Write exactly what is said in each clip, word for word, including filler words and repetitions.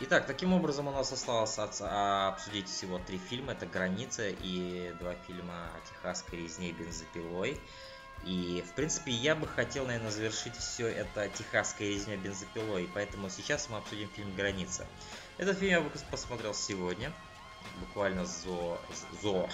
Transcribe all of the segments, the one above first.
Итак, таким образом у нас осталось от- а, обсудить всего три фильма. Это «Граница» и два фильма о техасской резне бензопилой. И, в принципе, я бы хотел, наверное, завершить все это техасской резня бензопилой. Поэтому сейчас мы обсудим фильм «Граница». Этот фильм я бы посмотрел сегодня, буквально за, за,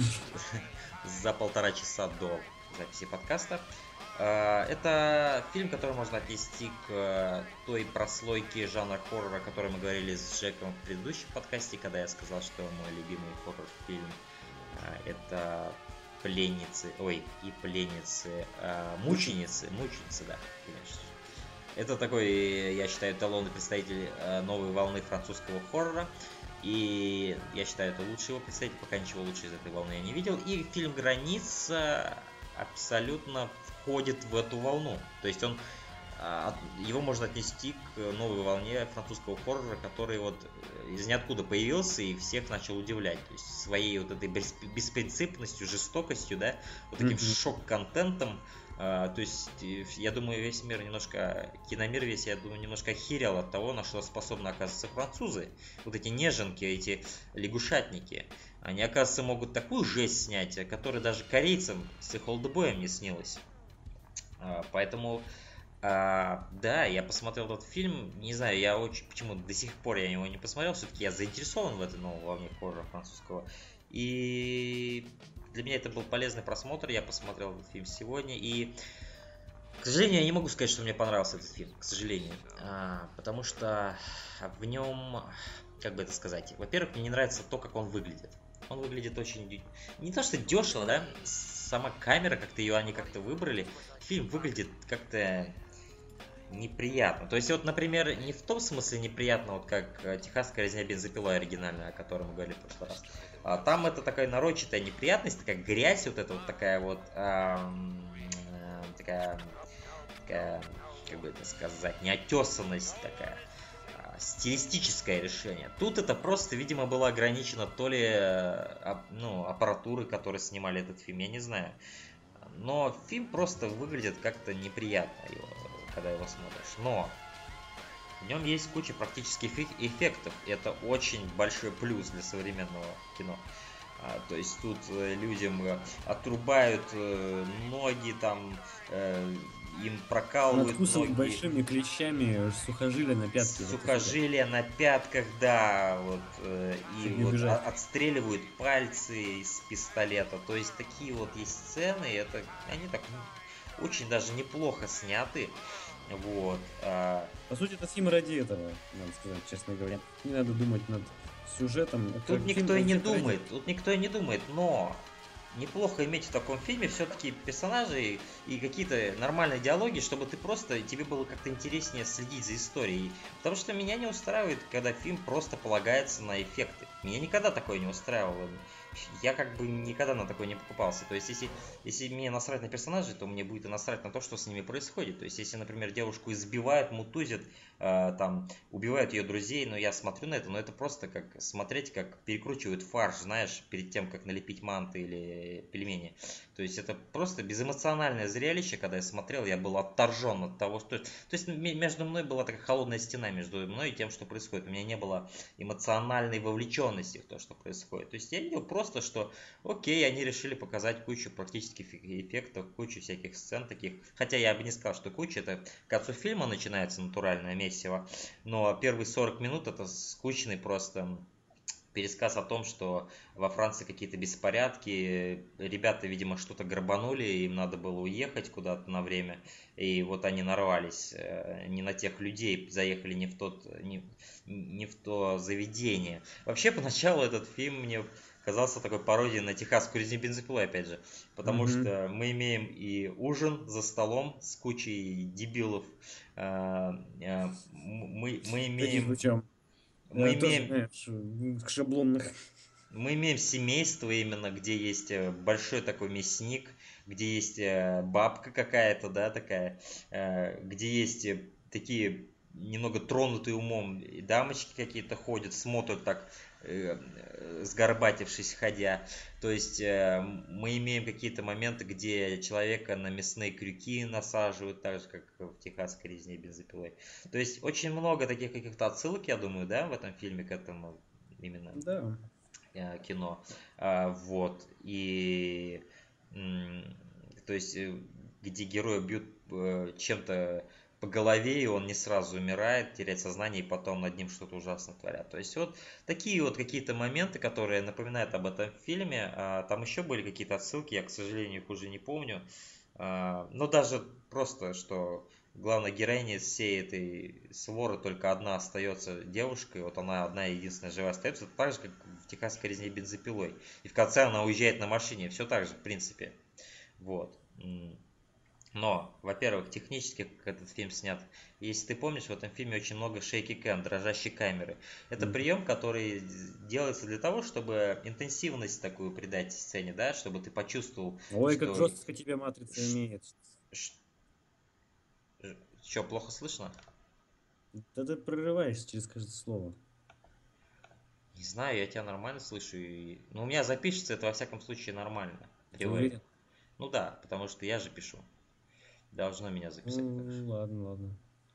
за полтора часа до записи подкаста. Э, Это фильм, который можно отнести к той прослойке жанра хоррора, о которой мы говорили с Джеком в предыдущем подкасте, когда я сказал, что мой любимый хоррор-фильм э, это пленницы, ой, и пленницы, э, мученицы, мученицы, да, конечно. Это такой, я считаю, эталонный представитель э, новой волны французского хоррора. И я считаю, это лучший его представитель, пока ничего лучше из этой волны я не видел. И фильм «Граница» абсолютно входит в эту волну. То есть он, а, его можно отнести к новой волне французского хоррора, который вот из ниоткуда появился и всех начал удивлять. То есть своей вот этой бес- беспринципностью, жестокостью, да, вот таким Мгм. шок-контентом. А, То есть, э, я думаю, весь мир немножко, киномир весь, я думаю, немножко охерел от того, на что способны, оказывается, французы. Вот эти неженки, эти лягушатники. Они, оказывается, могут такую жесть снять, э, которая даже корейцам с их олдбоем не снилась. А, Поэтому, а, да, я посмотрел этот фильм, не знаю, я очень, почему до сих пор я его не посмотрел, все-таки я заинтересован в этой новой волне хоррора французского. И для меня это был полезный просмотр, я посмотрел этот фильм сегодня, и, к сожалению, я не могу сказать, что мне понравился этот фильм, к сожалению. А, потому что в нем, как бы это сказать, во-первых, мне не нравится то, как он выглядит. Он выглядит очень, дю- не то что дешево, да, сама камера, как-то ее они как-то выбрали, фильм выглядит как-то неприятно. То есть, вот, например, не в том смысле неприятно, вот как э, «Техасская резня бензопилой» оригинальная, о которой мы говорили в прошлый раз. А там это такая нарочатая неприятность, такая грязь, вот эта вот такая вот, ам, э, такая, такая, как бы это сказать, неотесанность такая, а, стилистическое решение. Тут это просто, видимо, было ограничено то ли э, ап- ну, аппаратурой, которой снимали этот фильм, я не знаю. Но фильм просто выглядит как-то неприятно, его, когда его смотришь. Но в нем есть куча практических эффек- эффектов. И это очень большой плюс для современного кино. А, то есть тут э, людям э, отрубают э, ноги, там э, им прокалывают Надкусывают ноги, большими клещами сухожилия на пятке. Вот это да. сухожилия на пятках, да, вот, э, и Чтобы не вот убежать. о- отстреливают пальцы из пистолета. То есть такие вот есть сцены, и это они так ну, очень даже неплохо сняты. Вот. а, По сути, это фильм ради этого, надо сказать, честно говоря. Не надо думать над сюжетом. Тут Это фильм никто и не эффект ради. думает, тут никто и не думает, но неплохо иметь в таком фильме все-таки персонажей и какие-то нормальные диалоги, чтобы ты просто, тебе было как-то интереснее следить за историей. Потому что меня не устраивает, когда фильм просто полагается на эффекты. Меня никогда такое не устраивало. Я как бы никогда на такое не покупался. То есть, если, если мне насрать на персонажей, то мне будет и насрать на то, что с ними происходит. То есть, если, например, девушку избивают, мутузят, э, там, убивают ее друзей, но я смотрю на это, но это просто как смотреть, как перекручивают фарш, знаешь, перед тем, как налепить манты или пельмени. То есть, это просто безэмоциональное зрелище, когда я смотрел, я был отторжен от того, что... То есть, м- между мной была такая холодная стена между мной и тем, что происходит. У меня не было эмоциональной вовлеченности в то, что происходит. То есть, я видел просто, что окей, они решили показать кучу практических эффектов, кучу всяких сцен таких. Хотя я бы не сказал, что куча, это к концу фильма начинается натуральное месиво. Но первые сорок минут это скучный просто пересказ о том, что во Франции какие-то беспорядки, ребята, видимо, что-то грабанули, им надо было уехать куда-то на время, и вот они нарвались э, не на тех людей, заехали не в тот, не, не в то заведение. Вообще, поначалу этот фильм мне казался такой пародией на техасскую резню бензопилой, опять же, потому Мгм. что мы имеем и ужин за столом с кучей дебилов, э, э, мы, мы Таких имеем причем мы э, тоже, имеем знаешь, м, шаблонных. мы имеем семейство именно, где есть э, большой такой мясник, где есть э, бабка какая-то, да, такая, э, где есть э, такие немного тронутые умом и дамочки какие-то ходят, смотрят так э, э, сгорбатившись, ходя. То есть э, мы имеем какие-то моменты, где человека на мясные крюки насаживают, так же, как в техасской резне бензопилой. То есть очень много таких каких-то отсылок, я думаю, да, в этом фильме к этому именно Да. э, кино. А, вот. И м, то есть, э, где героя бьют э, чем-то по голове, и он не сразу умирает, теряет сознание, и потом над ним что-то ужасно творят. То есть вот такие вот какие-то моменты, которые напоминают об этом фильме. А, там еще были какие-то отсылки, я, к сожалению, их уже не помню. А, но даже просто, что главная героиня из всей этой своры только одна остается девушкой, вот она одна единственная живая остается, это так же, как в техасской резне бензопилой. И в конце она уезжает на машине, все так же, в принципе. Вот. М. Но, во-первых, технически, как этот фильм снят, если ты помнишь, в этом фильме очень много шейки кэм, дрожащей камеры. Это М. прием, который делается для того, чтобы интенсивность такую придать сцене, да, чтобы ты почувствовал, Ой, как что... жестко тебя матрица имеет. Что, плохо слышно? Да ты прерываешься через каждое слово. Не знаю, я тебя нормально слышу. И... Ну, у меня запишется это во всяком случае нормально. В Ты теории. уверен? Ну да, потому что я же пишу. Должно меня записать так же. Ну, ладно, ладно.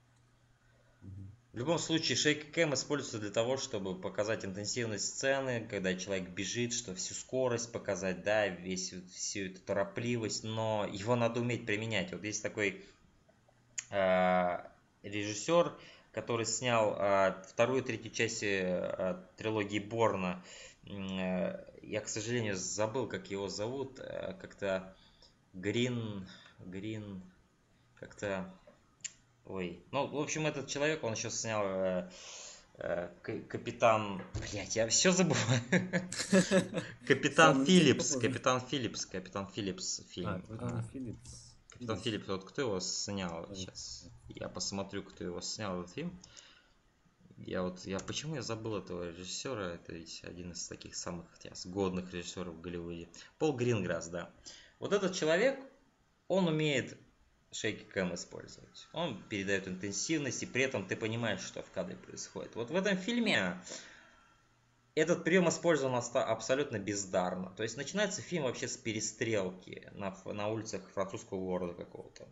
Мгм. В любом случае, шейк кэм используется для того, чтобы показать интенсивность сцены, когда человек бежит, что всю скорость показать, да, весь, вот всю эту торопливость, но его надо уметь применять. Вот есть такой э, режиссер, который снял э, вторую и третью части э, трилогии Борна. М, э, Я, к сожалению, забыл, как его зовут. э, Как-то Грин, Грин, как-то, ой. Ну, в общем, этот человек, он еще снял э, э, К- Капитан, блять, я все забываю. Капитан Сам на себя Филлипс, похоже. Капитан Филлипс, Капитан Филлипс А, фильм. Капитан А, Филлипс. Капитан Филлипс. Филлипс, вот кто его снял Ладно. сейчас? Я посмотрю, кто его снял, этот фильм. Я вот, я почему я забыл этого режиссера? Это ведь один из таких самых сейчас годных режиссеров в Голливуде. Пол Гринграсс, да. Вот этот человек, он умеет шейки кэм использовать. Он передает интенсивность, и при этом ты понимаешь, что в кадре происходит. Вот в этом фильме этот прием использован оста- абсолютно бездарно. То есть начинается фильм вообще с перестрелки на, ф- на улицах французского города какого-то.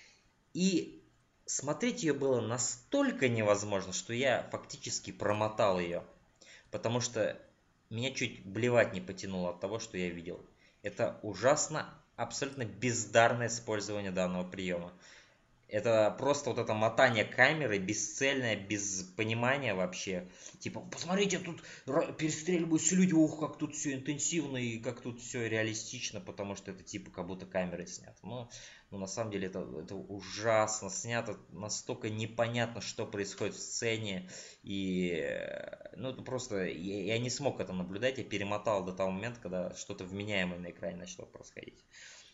И смотреть ее было настолько невозможно, что я фактически промотал ее. Потому что меня чуть блевать не потянуло от того, что я видел. Это ужасно, абсолютно бездарное использование данного приема. Это просто вот это мотание камеры, бесцельное, без понимания вообще. Типа, посмотрите, тут ра- перестреливаются люди, ух, как тут все интенсивно и как тут все реалистично, потому что это типа как будто камерой снято. Но, но на самом деле это, это ужасно снято, настолько непонятно, что происходит в сцене. И э, ну это просто, я, я не смог это наблюдать, я перемотал до того момента, когда что-то вменяемое на экране начало происходить.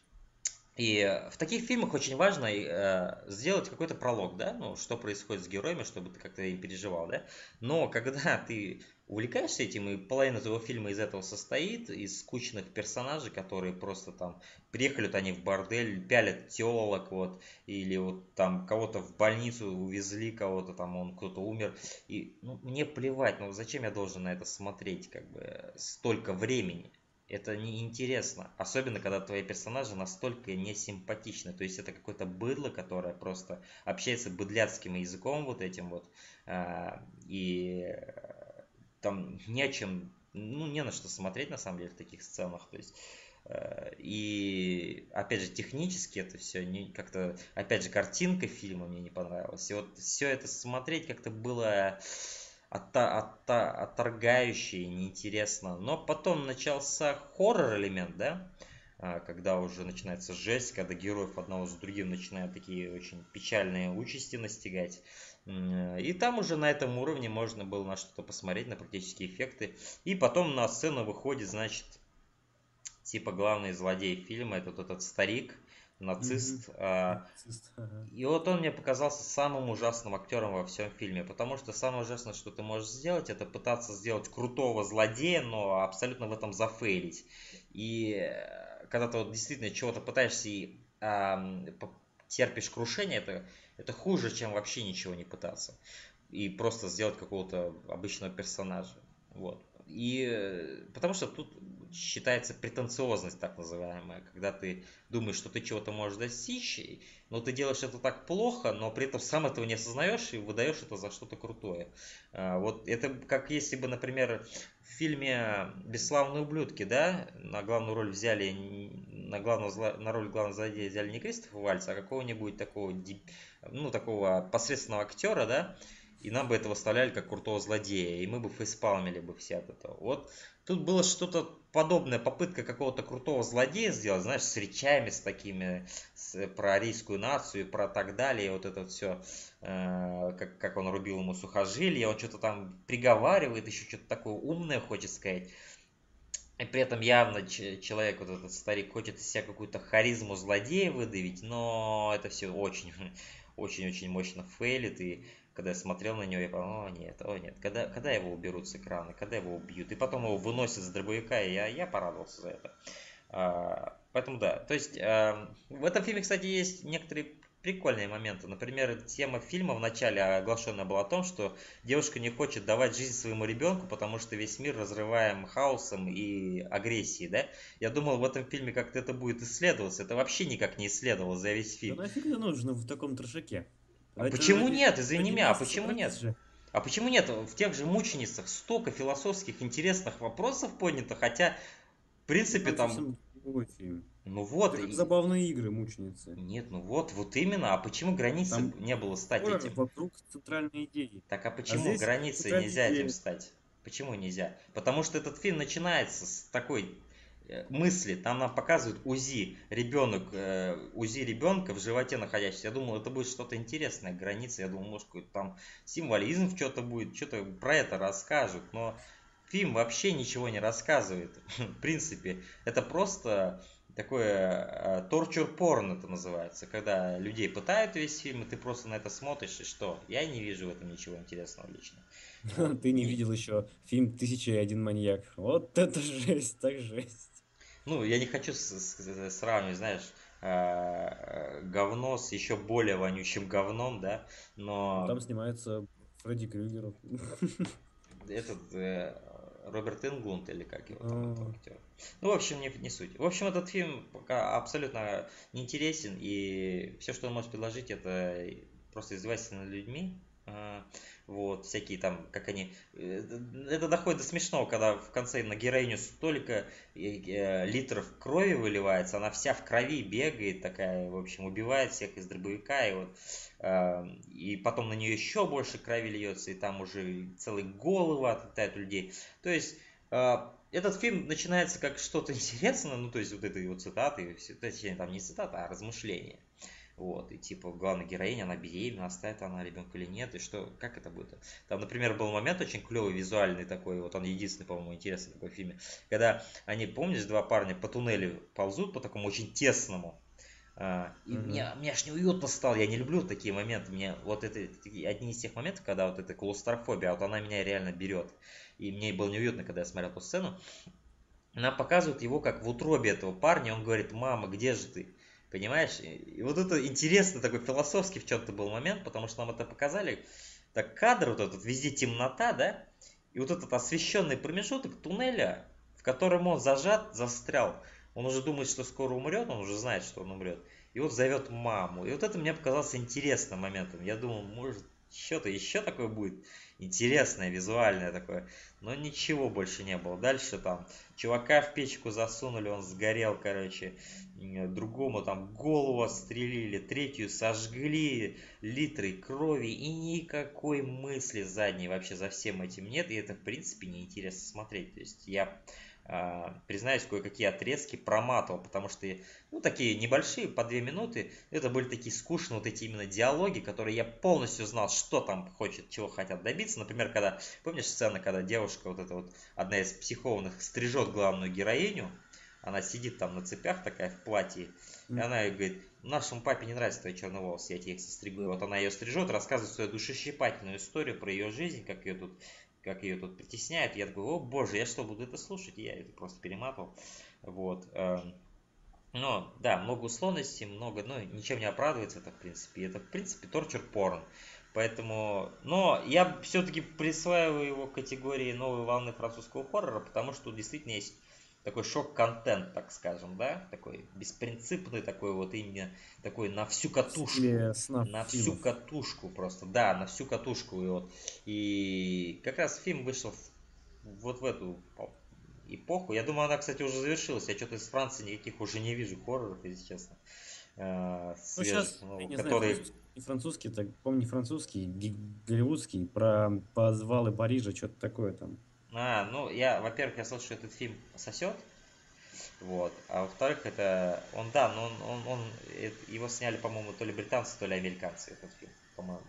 И в таких фильмах очень важно э, сделать какой-то пролог, да, ну, что происходит с героями, чтобы ты как-то и переживал, да. Но когда ты увлекаешься этим, и половина твоего фильма из этого состоит, из скучных персонажей, которые просто там приехали, вот они в бордель, пялят телок, вот, или вот там кого-то в больницу увезли, кого-то там, он кто-то умер, и ну, мне плевать, ну зачем я должен на это смотреть, как бы, столько времени. Это неинтересно. Особенно, когда твои персонажи настолько несимпатичны. То есть это какое-то быдло, которое просто общается быдляцким языком вот этим вот. а, И э, там не о чем, ну не на что смотреть на самом деле в таких сценах. То есть э, и опять же технически это все не как-то, опять же картинка фильма мне не понравилась. И вот все это смотреть как-то было отта- отта- отторгающе и неинтересно. Но потом начался хоррор-элемент, да, А, когда уже начинается жесть, когда героев одного за другим начинают такие очень печальные участи настигать. М, И там уже на этом уровне можно было на что-то посмотреть, на практические эффекты. И потом на сцену выходит, значит, типа главный злодей фильма, это вот этот старик, Мгм. нацист, а, Нацист, ага. и вот он мне показался самым ужасным актером во всем фильме, потому что самое ужасное, что ты можешь сделать, это пытаться сделать крутого злодея, но абсолютно в этом зафейлить. И э, когда ты вот действительно чего-то пытаешься и ам, по- терпишь крушение, это, это хуже, чем вообще ничего не пытаться. И просто сделать какого-то обычного персонажа. Вот. И э, потому что тут считается претенциозность так называемая, когда ты думаешь, что ты чего-то можешь достичь, и- но ты делаешь это так плохо, но при этом сам этого не осознаешь и выдаешь это за что-то крутое. А, Вот это как если бы, например, в фильме «Бесславные ублюдки», да, на главную роль взяли, н- на, главного, зла- на роль главного злодея взяли не Кристофа Вальца, а какого-нибудь такого, деб- ну, такого посредственного актера, да, и нам бы это выставляли как крутого злодея, и мы бы фейспалмили бы все от этого. Вот тут было что-то подобное, попытка какого-то крутого злодея сделать, знаешь, с речами, с такими, с, про арийскую нацию, про так далее, вот это все, э, как, как он рубил ему сухожилия, он что-то там приговаривает, еще что-то такое умное хочет сказать. И при этом явно ч- человек, вот этот старик, хочет из себя какую-то харизму злодея выдавить, но это все очень, очень-очень мощно фейлит. И когда я смотрел на него, я подумал, о нет, о нет, когда, когда его уберут с экрана, когда его убьют. И потом его выносят с дробовика, и я, я порадовался за это. А, поэтому да, то есть а, в этом фильме, кстати, есть некоторые прикольные моменты. Например, тема фильма в начале оглашенная была о том, что девушка не хочет давать жизнь своему ребенку, потому что весь мир разрываем хаосом и агрессией, да? Я думал, в этом фильме как-то это будет исследоваться. Это вообще никак не исследовалось за весь Да фильм. нафиг это нужно в таком трешаке? А Это почему ради, нет, извини ради меня, а масс почему собрались нет? же. А почему нет? В тех же мученицах столько философских интересных вопросов поднято, хотя, в Ну принципе, там там, совсем другой фильм. ну Это вот, как и- забавные игры, мученицы. нет, ну вот, вот именно. А почему границы Там не было стать хоррор этим? вокруг центральной идеи. Так а А почему здесь границы центральная нельзя этим идея. стать? Почему нельзя? Потому что этот фильм начинается с такой э, мысли. Там нам показывают УЗИ ребенок, э, УЗИ ребенка в животе находящийся. Я думал, это будет что-то интересное, границы. Я думал, может, какой-то там символизм что-то будет, что-то про это расскажут. Но фильм вообще ничего не рассказывает. В принципе, это просто такое торчур порн это называется, когда людей пытают весь фильм, и ты просто на это смотришь, и что? Я не вижу в этом ничего интересного лично. Вот. Ты не И, видел еще фильм «Тысяча и один маньяк». Вот это жесть, так жесть. ну, я не хочу с- с- сравнивать, знаешь, э, говно с еще более вонючим говном, да, Ну, но там снимается Фредди Крюгер. этот э, Роберт Инглунд, или как его там, этого А, актера. Ну, в общем, не, не суть. В общем, этот фильм пока абсолютно неинтересен, и все, что он может предложить, это просто издевательство над людьми. А, Вот, всякие там, как они... э, Это доходит до смешного, когда в конце на героиню столько э, э, литров крови выливается, она вся в крови бегает такая, в общем, убивает всех из дробовика, и вот а, и потом на нее еще больше крови льется, и там уже целые головы отлетают у людей. То есть а, этот фильм начинается как что-то интересное, ну то есть вот этой вот цитаты, все- точнее там не цитата, а размышления. Вот, и типа главная героиня, она беременна, оставит она ребенка или нет, и что, как это будет? Там, например, был момент очень клевый, визуальный такой, вот он единственный, по-моему, интересный такой в фильме, когда они, помнишь, два парня по туннелю ползут, по такому очень тесному, а, и мне, мгм. мне аж неуютно стало, я не люблю такие моменты, мне вот это такие- одни из тех моментов, когда вот эта клаустрофобия, вот она меня реально берет, и мне было неуютно, когда я смотрел эту сцену. Она показывает его как в утробе этого парня, он говорит: мама, где же ты? Понимаешь? И, и вот это интересный такой философский в чем-то был момент, потому что нам это показали, так кадр вот этот, везде темнота, да, и вот этот освещенный промежуток туннеля, в котором он зажат, застрял. Он уже думает, что скоро умрет, он уже знает, что он умрет. И вот зовет маму. И вот это мне показалось интересным моментом. Я думал, может, что-то еще такое будет интересное, визуальное такое. Но ничего больше не было. Дальше там чувака в печку засунули, он сгорел, короче. М, Другому там голову отстрелили, третью сожгли, литры крови, и никакой мысли задней вообще за всем этим нет. И это, в принципе, неинтересно смотреть. То есть я а, признаюсь, кое-какие отрезки проматывал, потому что, ну, такие небольшие, по две минуты, это были такие скучные вот эти именно диалоги, которые я полностью знал, что там хочет, чего хотят добиться. Например, когда, помнишь сцена, когда девушка, вот эта вот, одна из психованных, стрижет главную героиню, она сидит там на цепях такая в платье, и М, она ей говорит: нашему папе не нравятся твои черные волосы, я тебе их состригу. И вот она ее стрижет, рассказывает свою душещипательную историю про ее жизнь, как ее тут как ее тут притесняют. Я такой: о боже, я что, буду это слушать? И я это просто перематывал. Вот. эм, Но, да, много условностей, много, ну, ничем не оправдывается это, в принципе. Это, в принципе, торчер порн. Поэтому, но я все-таки присваиваю его категории новой волны французского хоррора, потому что действительно есть такой шок-контент, так скажем, да, такой беспринципный, такой вот именно такой на всю В катушку, стиле снаф на всю фильмов. катушку просто, да, на всю катушку. И, вот, и как раз фильм вышел в- вот в эту по- эпоху. Я думаю, она, кстати, уже завершилась. Я что-то из Франции никаких уже не вижу хорроров, если честно, э, Ну, свежих, сейчас, я ну, не знаю, которые. французский, не французский, так, помню, не французский, ги- голливудский, про подвалы Парижа, что-то такое там. А, ну, я, во-первых, я слышал, что этот фильм сосет, вот, а во-вторых, это, он, да, но он, он, он- э, его сняли, по-моему, то ли британцы, то ли американцы, этот фильм, по-моему.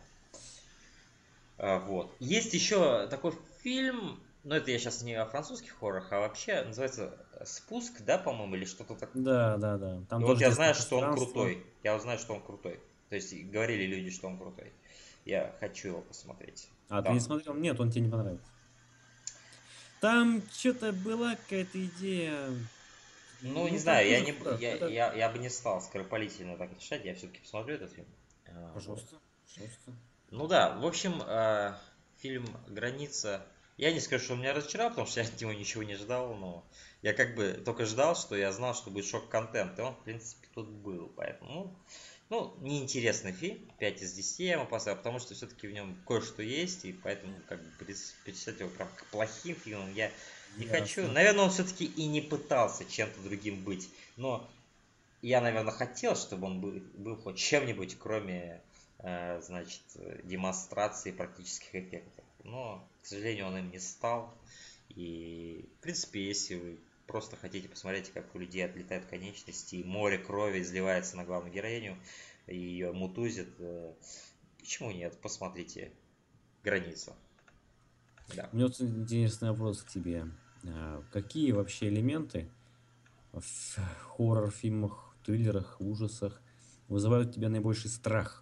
А, вот. Есть еще такой фильм, ну, это я сейчас не о французских хоррорах, а вообще, называется «Спуск», да, по-моему, или что-то такое. Да, да, да. И Там вот тоже я детское знаю, что он пространство. крутой, я вот знаю, что он крутой. То есть, говорили люди, что он крутой. Я хочу его посмотреть. А, ты не Там, смотрел? Нет, он тебе не понравится. Там что-то была какая-то идея. ну, не Ну, там знаю, я, тоже не, хоррор. я, Это... я, я бы не стал скоропалительно так решать, я все-таки посмотрю этот фильм. А, вот. Пожалуйста, пожалуйста. Ну да, в общем, э, фильм «Граница». Я не скажу, что он меня разочаровал, потому что я от него ничего не ждал, но я как бы только ждал, что я знал, что будет шок-контент, и он, в принципе, тут был, поэтому, ну, ну, неинтересный фильм, пять из десяти я ему поставил, потому что все-таки в нем кое-что есть, и поэтому, как бы, перес- перечислять его прям к плохим фильмам я не хочу. Ясно. Наверное, он все-таки и не пытался чем-то другим быть, но я, наверное, хотел, чтобы он был, был хоть чем-нибудь, кроме, э, значит, э, демонстрации практических эффектов. Но, к сожалению, он им не стал. И, в принципе, если вы просто хотите посмотреть, как у людей отлетают конечности, и море крови изливается на главную героиню, и ее мутузит, э, почему нет? Посмотрите «Границу». Да. У меня вот интересный вопрос к тебе. А, Какие вообще элементы в хоррор-фильмах, триллерах, ужасах вызывают у тебя наибольший страх?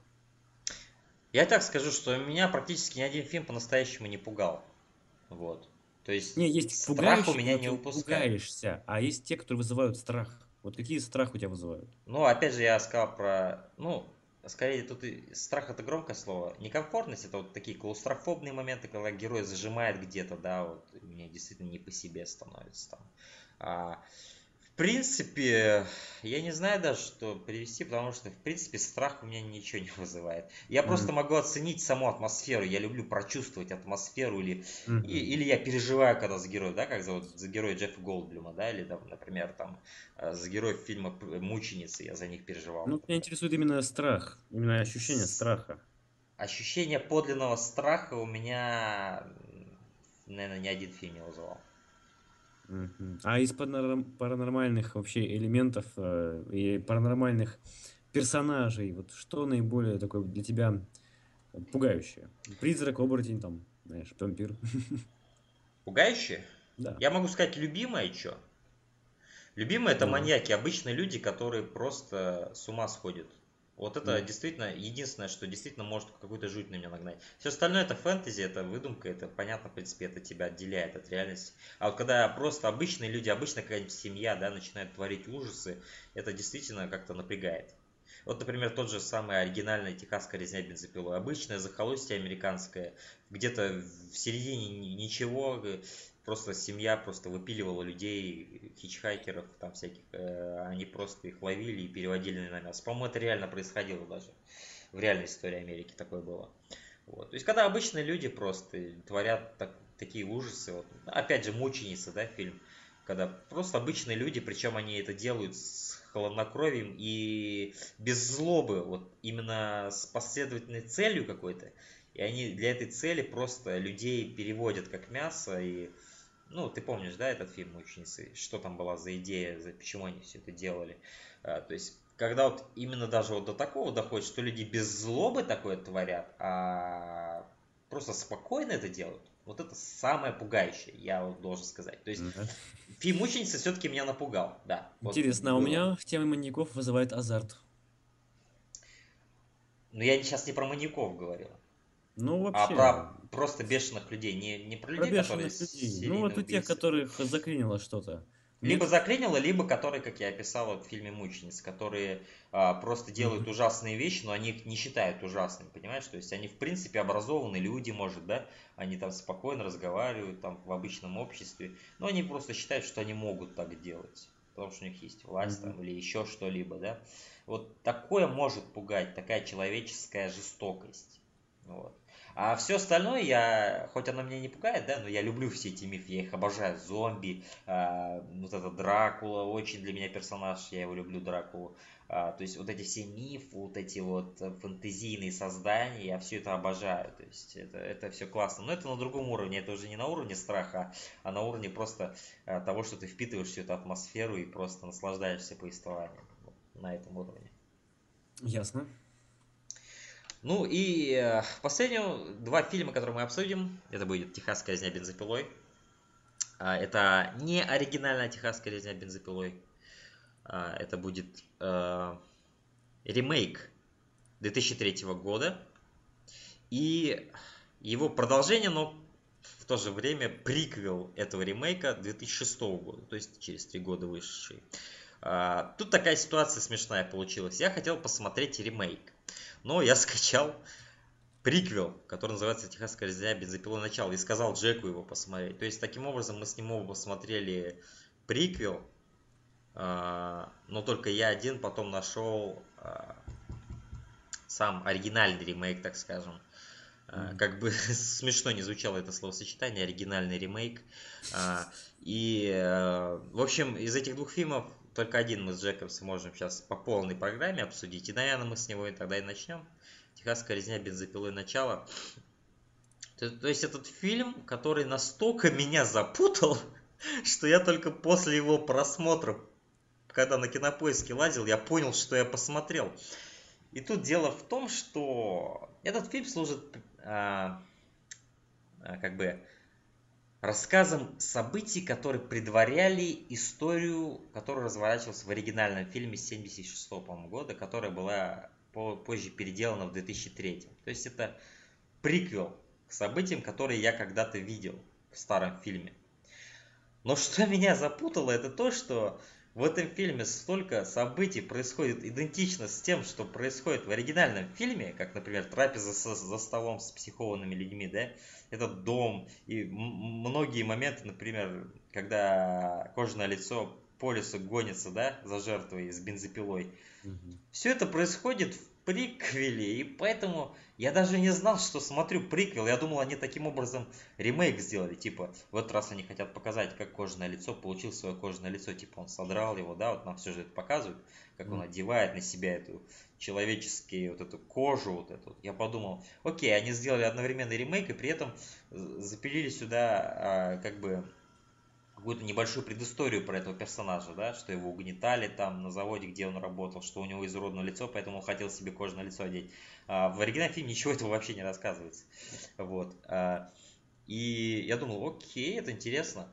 Я так скажу, что меня практически ни один фильм по-настоящему не пугал. Вот. То есть Не, есть страх у пугающие, меня когда не ты упускает. пугаешься, а есть те, которые вызывают страх. Вот какие страх у тебя вызывают? Ну, опять же, я сказал про, ну, скорее тут и страх это громкое слово. Некомфортность это вот такие клаустрофобные моменты, когда герой зажимает где-то, да, вот и мне действительно не по себе становится там. А, в принципе, я не знаю даже, что привести, потому что, в принципе, страх у меня ничего не вызывает. Я просто М, могу оценить саму атмосферу, я люблю прочувствовать атмосферу, или, и- мгм. или я переживаю, когда за героя, да, как зовут, за героя Джеффа Голдблюма, да, или, там, например, там, э, за героев фильма П- «Мученицы», я за них переживал, Ну, меня например. интересует именно страх, именно ощущение С- страха. Ощущение подлинного страха у меня, наверное, ни один фильм не вызывал. Мгм. А из паранорм- паранормальных вообще элементов э, и паранормальных персонажей, вот что наиболее такое для тебя пугающее? Призрак, оборотень, там, знаешь, вампир. Пугающее? Да. Я могу сказать любимое, что? Любимые это Ну, маньяки, обычные люди, которые просто с ума сходят. Вот это ну. действительно единственное, что действительно может какую-то жуть на меня нагнать. Все остальное это фэнтези, это выдумка, это понятно, в принципе, это тебя отделяет от реальности. А вот когда просто обычные люди, обычная какая-нибудь семья, да, начинают творить ужасы, это действительно как-то напрягает. Вот, например, тот же самый оригинальный «Техасская резня бензопилой». Обычное захолустье американское, где-то в середине ни- ничего, э, просто семья просто выпиливала людей, хичхайкеров там всяких, э, они просто их ловили и переводили на мясо. По-моему, это реально происходило даже. В реальной истории Америки такое было. Вот. То есть, когда обычные люди просто творят так- такие ужасы, вот, опять же, «Мученица», да, фильм, когда просто обычные люди, причем они это делают с хладнокровием и без злобы, вот именно с последовательной целью какой-то, и они для этой цели просто людей переводят как мясо, и, ну, ты помнишь, да, этот фильм «Мученицы», что там была за идея, за почему они все это делали, а, то есть когда вот именно даже вот до такого доходит, что люди без злобы такое творят, а просто спокойно это делают, вот это самое пугающее, я вот должен сказать. То есть Да. фильм «Мученица» все-таки меня напугал, да, вот Интересно, а у было. меня в теме маньяков вызывает азарт. Но я сейчас не про маньяков говорил, Ну, а вообще, про просто бешеных людей, не, не про про людей, которые бешеных людей. Ну, серийные вот у тех, убийцы. которых заклинило что-то. Либо Нет? заклинило, либо которые, как я описал вот в фильме «Мученицы», которые а, просто делают Мгм. ужасные вещи, но они их не считают ужасными, понимаешь? То есть они, в принципе, образованные люди, может, да? Они там спокойно разговаривают там в обычном обществе, но они просто считают, что они могут так делать, потому что у них есть власть Мгм. там или еще что-либо, да? Вот такое может пугать, такая человеческая жестокость. Вот. А все остальное, я, хоть оно меня не пугает, да, но я люблю все эти мифы, я их обожаю. Зомби, а, вот это Дракула, очень для меня персонаж, я его люблю, Дракулу. А, то есть вот эти все мифы, вот эти вот э, фэнтезийные создания, я все это обожаю. То есть это, это все классно. Но это на другом уровне, это уже не на уровне страха, а на уровне просто а, того, что ты впитываешь всю эту атмосферу и просто наслаждаешься повествованием. Вот на этом уровне. Ясно. Ну и э, последние два фильма, которые мы обсудим, это будет «Техасская резня бензопилой». А, Это не оригинальная «Техасская резня бензопилой». А, Это будет э, ремейк две тысячи третьего года и его продолжение, но в то же время приквел этого ремейка две тысячи шестого года, то есть через три года вышедший. А, Тут такая ситуация смешная получилась. Я хотел посмотреть ремейк, но я скачал приквел, который называется «Техасская резня бензопилой. Начало», и сказал Джеку его посмотреть. То есть, таким образом, мы с ним оба посмотрели приквел, а, но только я один потом нашел а, сам оригинальный ремейк, так скажем. А, Мгм. Как бы смешно не звучало это словосочетание, оригинальный ремейк. А, И, э, в общем, из этих двух фильмов только один мы с Джеком сможем сейчас по полной программе обсудить. И, наверное, мы с него и тогда и начнем. «Техасская резня бензопилой. Начало». То, то есть этот фильм, который настолько меня запутал, что я только после его просмотра, когда на Кинопоиске лазил, я понял, что я посмотрел. И тут дело в том, что этот фильм служит а, а, как бы рассказом событий, которые предваряли историю, которая разворачивалась в оригинальном фильме семьдесят шестого, по-моему, года, которая была позже переделана в две тысячи третьем. То есть это приквел к событиям, которые я когда-то видел в старом фильме. Но что меня запутало, это то, что в этом фильме столько событий происходит идентично с тем, что происходит в оригинальном фильме, как, например, трапеза со- за столом с психованными людьми, да, этот дом и м- многие моменты, например, когда кожаное лицо по лесу гонится, да, за жертвой с бензопилой. Мгм. Все это происходит в приквеле, и поэтому я даже не знал, что смотрю приквел. Я думал, они таким образом ремейк сделали. Типа, в этот раз они хотят показать, как кожаное лицо получил свое кожаное лицо. Типа, он содрал его, да, вот нам все же это показывают, как он Мгм. одевает на себя эту человеческую вот эту кожу, вот эту. Я подумал, окей, они сделали одновременный ремейк и при этом запилили сюда а, как бы какую-то небольшую предысторию про этого персонажа, да, что его угнетали там на заводе, где он работал, что у него изуродное лицо, поэтому он хотел себе кожаное лицо одеть. А в оригинальном фильме ничего этого вообще не рассказывается. Вот. А, И я думал, окей, это интересно.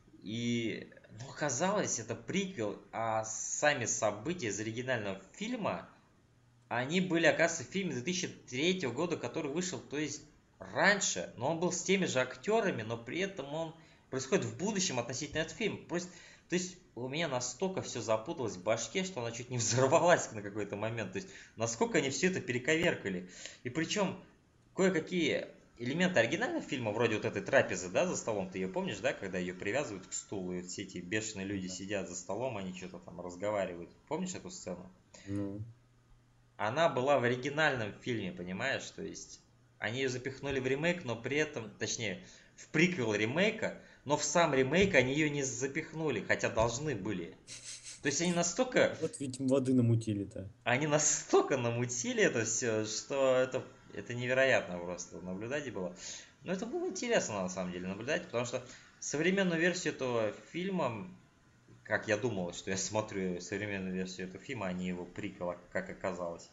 И, ну, оказалось, это приквел, а сами события из оригинального фильма, они были, оказывается, в фильме две тысячи третьего года, который вышел, то есть раньше, но он был с теми же актерами, но при этом он происходит в будущем относительно этого фильма. Просто, то есть у меня настолько все запуталось в башке, что она чуть не взорвалась на какой-то момент. То есть насколько они все это перековеркали. И причем кое-какие элементы оригинального фильма, вроде вот этой трапезы, да, за столом, ты ее помнишь, да, когда ее привязывают к стулу, и вот все эти бешеные люди Да. сидят за столом, они что-то там разговаривают. Помнишь эту сцену? Ну, Она была в оригинальном фильме, понимаешь? То есть они ее запихнули в ремейк, но при этом, точнее, в приквел ремейка, но в сам ремейк они ее не запихнули, хотя должны были. То есть они настолько, вот ведь воды намутили-то. они настолько намутили это все, что это, это невероятно просто наблюдать было. Но это было интересно на самом деле наблюдать, потому что современную версию этого фильма, как я думал, что я смотрю современную версию этого фильма, а не его приквела, как оказалось.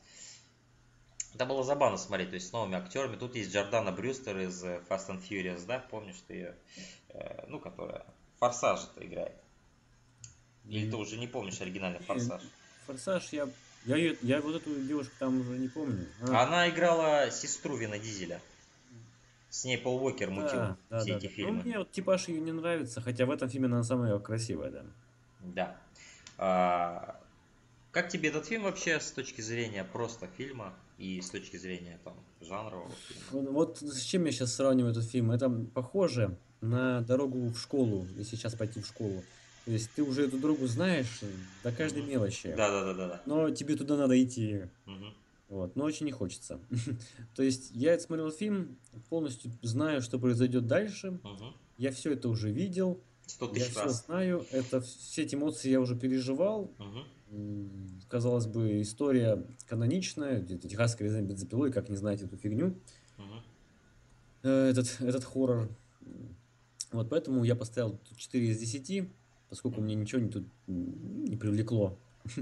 Это было забавно смотреть, то есть с новыми актерами. Тут есть Джордана Брюстер из э, Fast and Furious, да, помнишь ты ее, э, ну, которая Форсаж-то играет. Или ты М, уже не помнишь оригинальный Не, Форсаж? Форсаж, я, я, её- я вот эту девушку там уже не помню. А, Она играла сестру Вина Дизеля. С ней Пол Уокер мутил да, да, все да, эти да. Ну, фильмы. мне вот типаж ее не нравится, хотя в этом фильме она самая красивая, да. Да. А, как тебе этот фильм вообще с точки зрения просто фильма и с точки зрения там жанрового фильма? Вот, вот с чем я сейчас сравниваю этот фильм? Это похоже на дорогу в школу, если сейчас пойти в школу. То есть ты уже эту дорогу знаешь э, до каждой Мгм. мелочи, Да, да, да, да, да. но тебе туда надо идти. Мгм. Вот, но очень не хочется. То есть я смотрел фильм, полностью знаю, что произойдет дальше. Мгм. Я все это уже видел, Сто я тысяч все раз. знаю. Это все эти эмоции я уже переживал. Мгм. М, Казалось бы, история каноничная, где-то техасская резня бензопилой, как не знать эту фигню, Мгм. э, этот, этот хоррор. М, Вот поэтому я поставил тут четыре из десяти, поскольку Мгм. мне ничего не, тут м, не привлекло.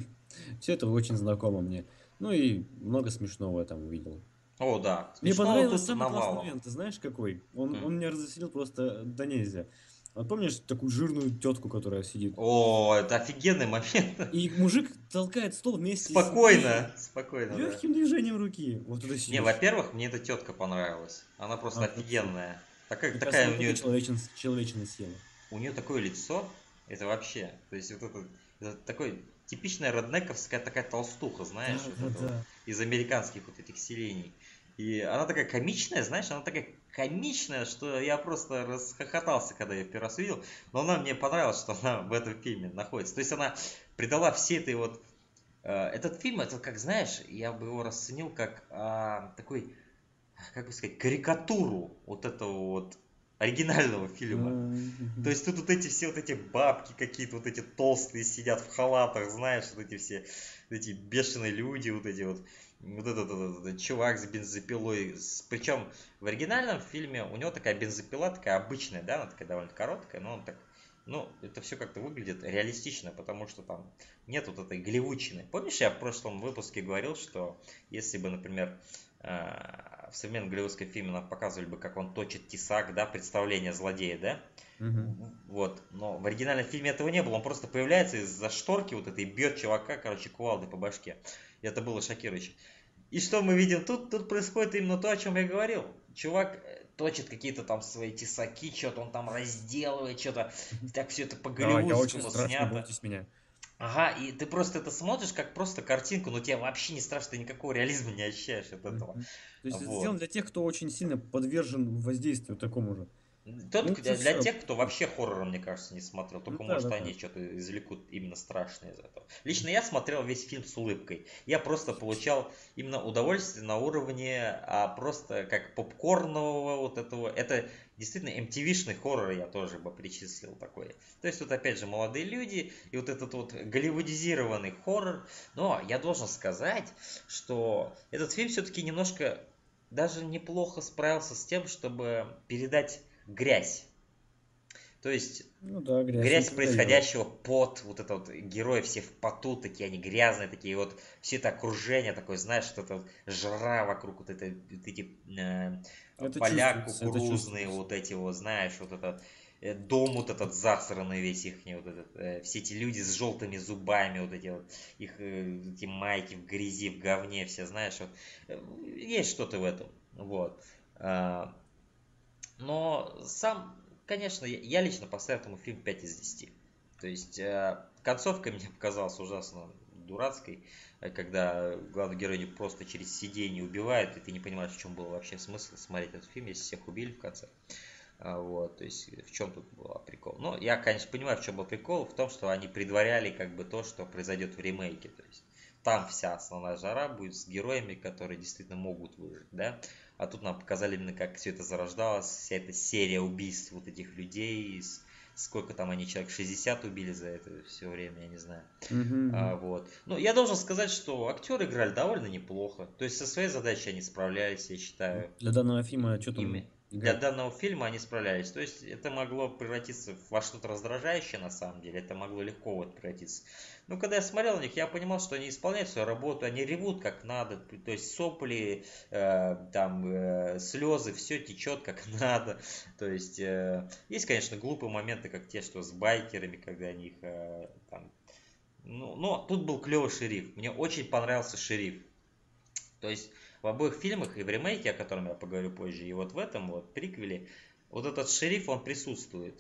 Все это очень знакомо мне. Ну и много смешного я там увидел. О, да. Мне Смешного понравился тут самый классный навалом. момент, ты знаешь какой? Он, М. он меня развеселил просто до нельзя. Вот помнишь такую жирную тетку, которая сидит? О, это офигенный момент. И мужик толкает стол вместе с Спокойно, ней спокойно, да. легким движением руки. Вот это Не, сидишь. во-первых, мне эта тетка понравилась. Она просто А вообще. офигенная. Такая, Мне кажется, такая она у только нее, человечен, человечины съела. у нее такое лицо, это вообще, то есть вот это, это такой типичная реднековская такая толстуха, знаешь, Да, вот да, это вот, да. из американских вот этих селений. И она такая комичная, знаешь, она такая комичная, что я просто расхохотался, когда я первый раз увидел. Но она мне понравилась, что она в этом фильме находится. То есть она придала всей этой вот Э, Этот фильм, это как знаешь, я бы его расценил как а, такой, как бы сказать, карикатуру вот этого вот оригинального фильма. М, То мгм. есть тут вот эти все вот эти бабки какие-то, вот эти толстые сидят в халатах, знаешь, вот эти все, вот эти бешеные люди, вот эти вот, вот этот, этот- этот чувак с бензопилой. С- Причем в оригинальном фильме у него такая бензопила, такая обычная, да, она такая довольно короткая, но он так, ну, это все как-то выглядит реалистично, потому что там нет вот этой голливудчины. Помнишь, я в прошлом выпуске говорил, что если бы, например, э, в современном голливудском фильме нам показывали бы, как он точит тесак, да, представление злодея, да, Мгм. вот, но в оригинальном фильме этого не было, он просто появляется из-за шторки вот этой и бьет чувака, короче, кувалдой по башке. И это было шокирующе. И что мы видим тут? Тут происходит именно то, о чем я говорил. Чувак э, точит какие-то там свои тесаки, что-то он там разделывает, что-то Мгм. так все это Да, я очень по-голливудскому страшный, снято. бойтесь меня. Ага, и ты просто это смотришь как просто картинку, но тебе вообще не страшно, ты никакого реализма не ощущаешь от этого. Мгм. То есть это сделано Вот. для тех, кто очень сильно подвержен воздействию такому же. Тот, Ну, для уже для все. тех, кто вообще хоррор, мне кажется, не смотрел, Ну только да, может да, да. они что-то извлекут именно страшное из этого. Лично я смотрел весь фильм с улыбкой. Я просто получал именно удовольствие на уровне а, просто как попкорнового вот этого. Это действительно эм ти ви-шный хоррор я тоже бы причислил такой. То есть тут опять же молодые люди и вот этот вот голливудизированный хоррор. Но я должен сказать, что этот фильм все-таки немножко даже неплохо справился с тем, чтобы передать грязь. То есть Ну да, грязь он грязь передает. происходящего, пот, вот это вот герои все в поту, такие они грязные, такие вот все это окружение такое, знаешь, вот это вот жара вокруг, вот, это, вот эти э, Это поля чувствуется, это кукурузные, чувствуется. вот эти вот, знаешь, вот этот э, дом вот этот засранный весь их, вот этот, э, все эти люди с желтыми зубами, вот эти вот, их э, эти майки в грязи, в говне, все, знаешь, вот, э, есть что-то в этом, вот. А, но сам, конечно, я, я лично поставил этому фильму пять из десяти. То есть э, концовка мне показалась ужасно дурацкой, э, когда главную героиню просто через сиденье убивают, и ты не понимаешь, в чем был вообще смысл смотреть этот фильм, если всех убили в конце. А, вот, то есть в чем тут был прикол. Ну, я, конечно, понимаю, в чем был прикол, в том, что они предваряли как бы то, что произойдет в ремейке. То есть там вся основная жара будет с героями, которые действительно могут выжить, да. А тут нам показали именно, как все это зарождалось, вся эта серия убийств вот этих людей, с- сколько там они, человек шестьдесят убили за это все время, я не знаю. Мгм, А, мгм. вот. Ну, я должен сказать, что актеры играли довольно неплохо. То есть со своей задачей они справлялись, я считаю. Для данного фильма что Ими- там для играть? данного фильма они справлялись. То есть это могло превратиться во что-то раздражающее на самом деле. Это могло легко вот превратиться. Но когда я смотрел на них, я понимал, что они исполняют свою работу, они ревут как надо. То есть сопли, э, там э, слезы, все течет как надо. То есть э, есть, конечно, глупые моменты, как те, что с байкерами, когда они их э, там. Ну, но тут был клевый шериф. Мне очень понравился шериф. То есть в обоих фильмах, и в ремейке, о котором я поговорю позже, и вот в этом вот приквеле, вот этот шериф, он присутствует.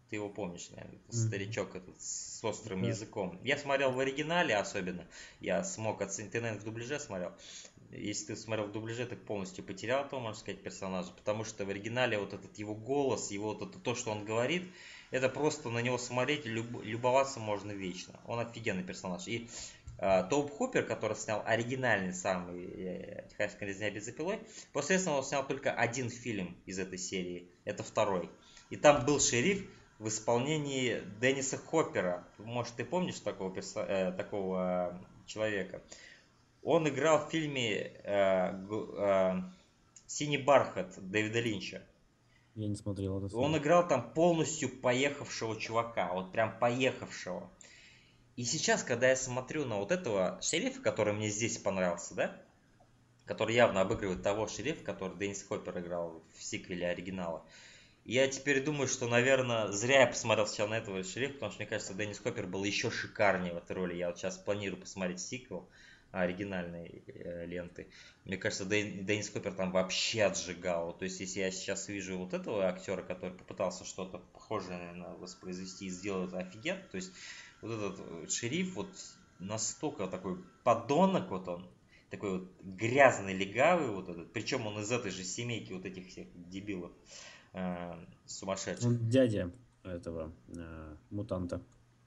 Ты его помнишь, наверное, Мгм. старичок этот с острым Да. языком. Я смотрел в оригинале особенно. Я смог оценить. Ты, наверное, в дубляже смотрел. Если ты смотрел в дубляже, ты полностью потерял то, можно сказать, персонажа. Потому что в оригинале вот этот его голос, его вот это то, что он говорит, это просто на него смотреть, люб- любоваться можно вечно. Он офигенный персонаж. И э, Тоуб Хупер, который снял оригинальный самый э, «Техасская резня бензопилой», после этого он снял только один фильм из этой серии. Это второй. И там был шериф в исполнении Денниса Хоппера. Может, ты помнишь такого, перса- э, такого э, человека? Он играл в фильме э, г- э, «Синий бархат» Дэвида Линча. Я не смотрел этот Он фильм. играл там полностью поехавшего чувака, вот прям поехавшего. И сейчас, когда я смотрю на вот этого шерифа, который мне здесь понравился, да, который явно обыгрывает того шерифа, который Деннис Хоппер играл в сиквеле оригинала, я теперь думаю, что, наверное, зря я посмотрел сначала на этого шерифа, потому что, мне кажется, Деннис Хоппер был еще шикарнее в этой роли. Я вот сейчас планирую посмотреть сиквел оригинальной э, ленты. Мне кажется, Дэн- Деннис Хоппер там вообще отжигал. То есть, если я сейчас вижу вот этого актера, который попытался что-то похожее на воспроизвести и сделал это офигенно, то есть, вот этот э, шериф вот настолько такой подонок, вот он, такой вот грязный, легавый вот этот, причем он из этой же семейки вот этих всех дебилов э, сумасшедших. Он дядя этого э, мутанта.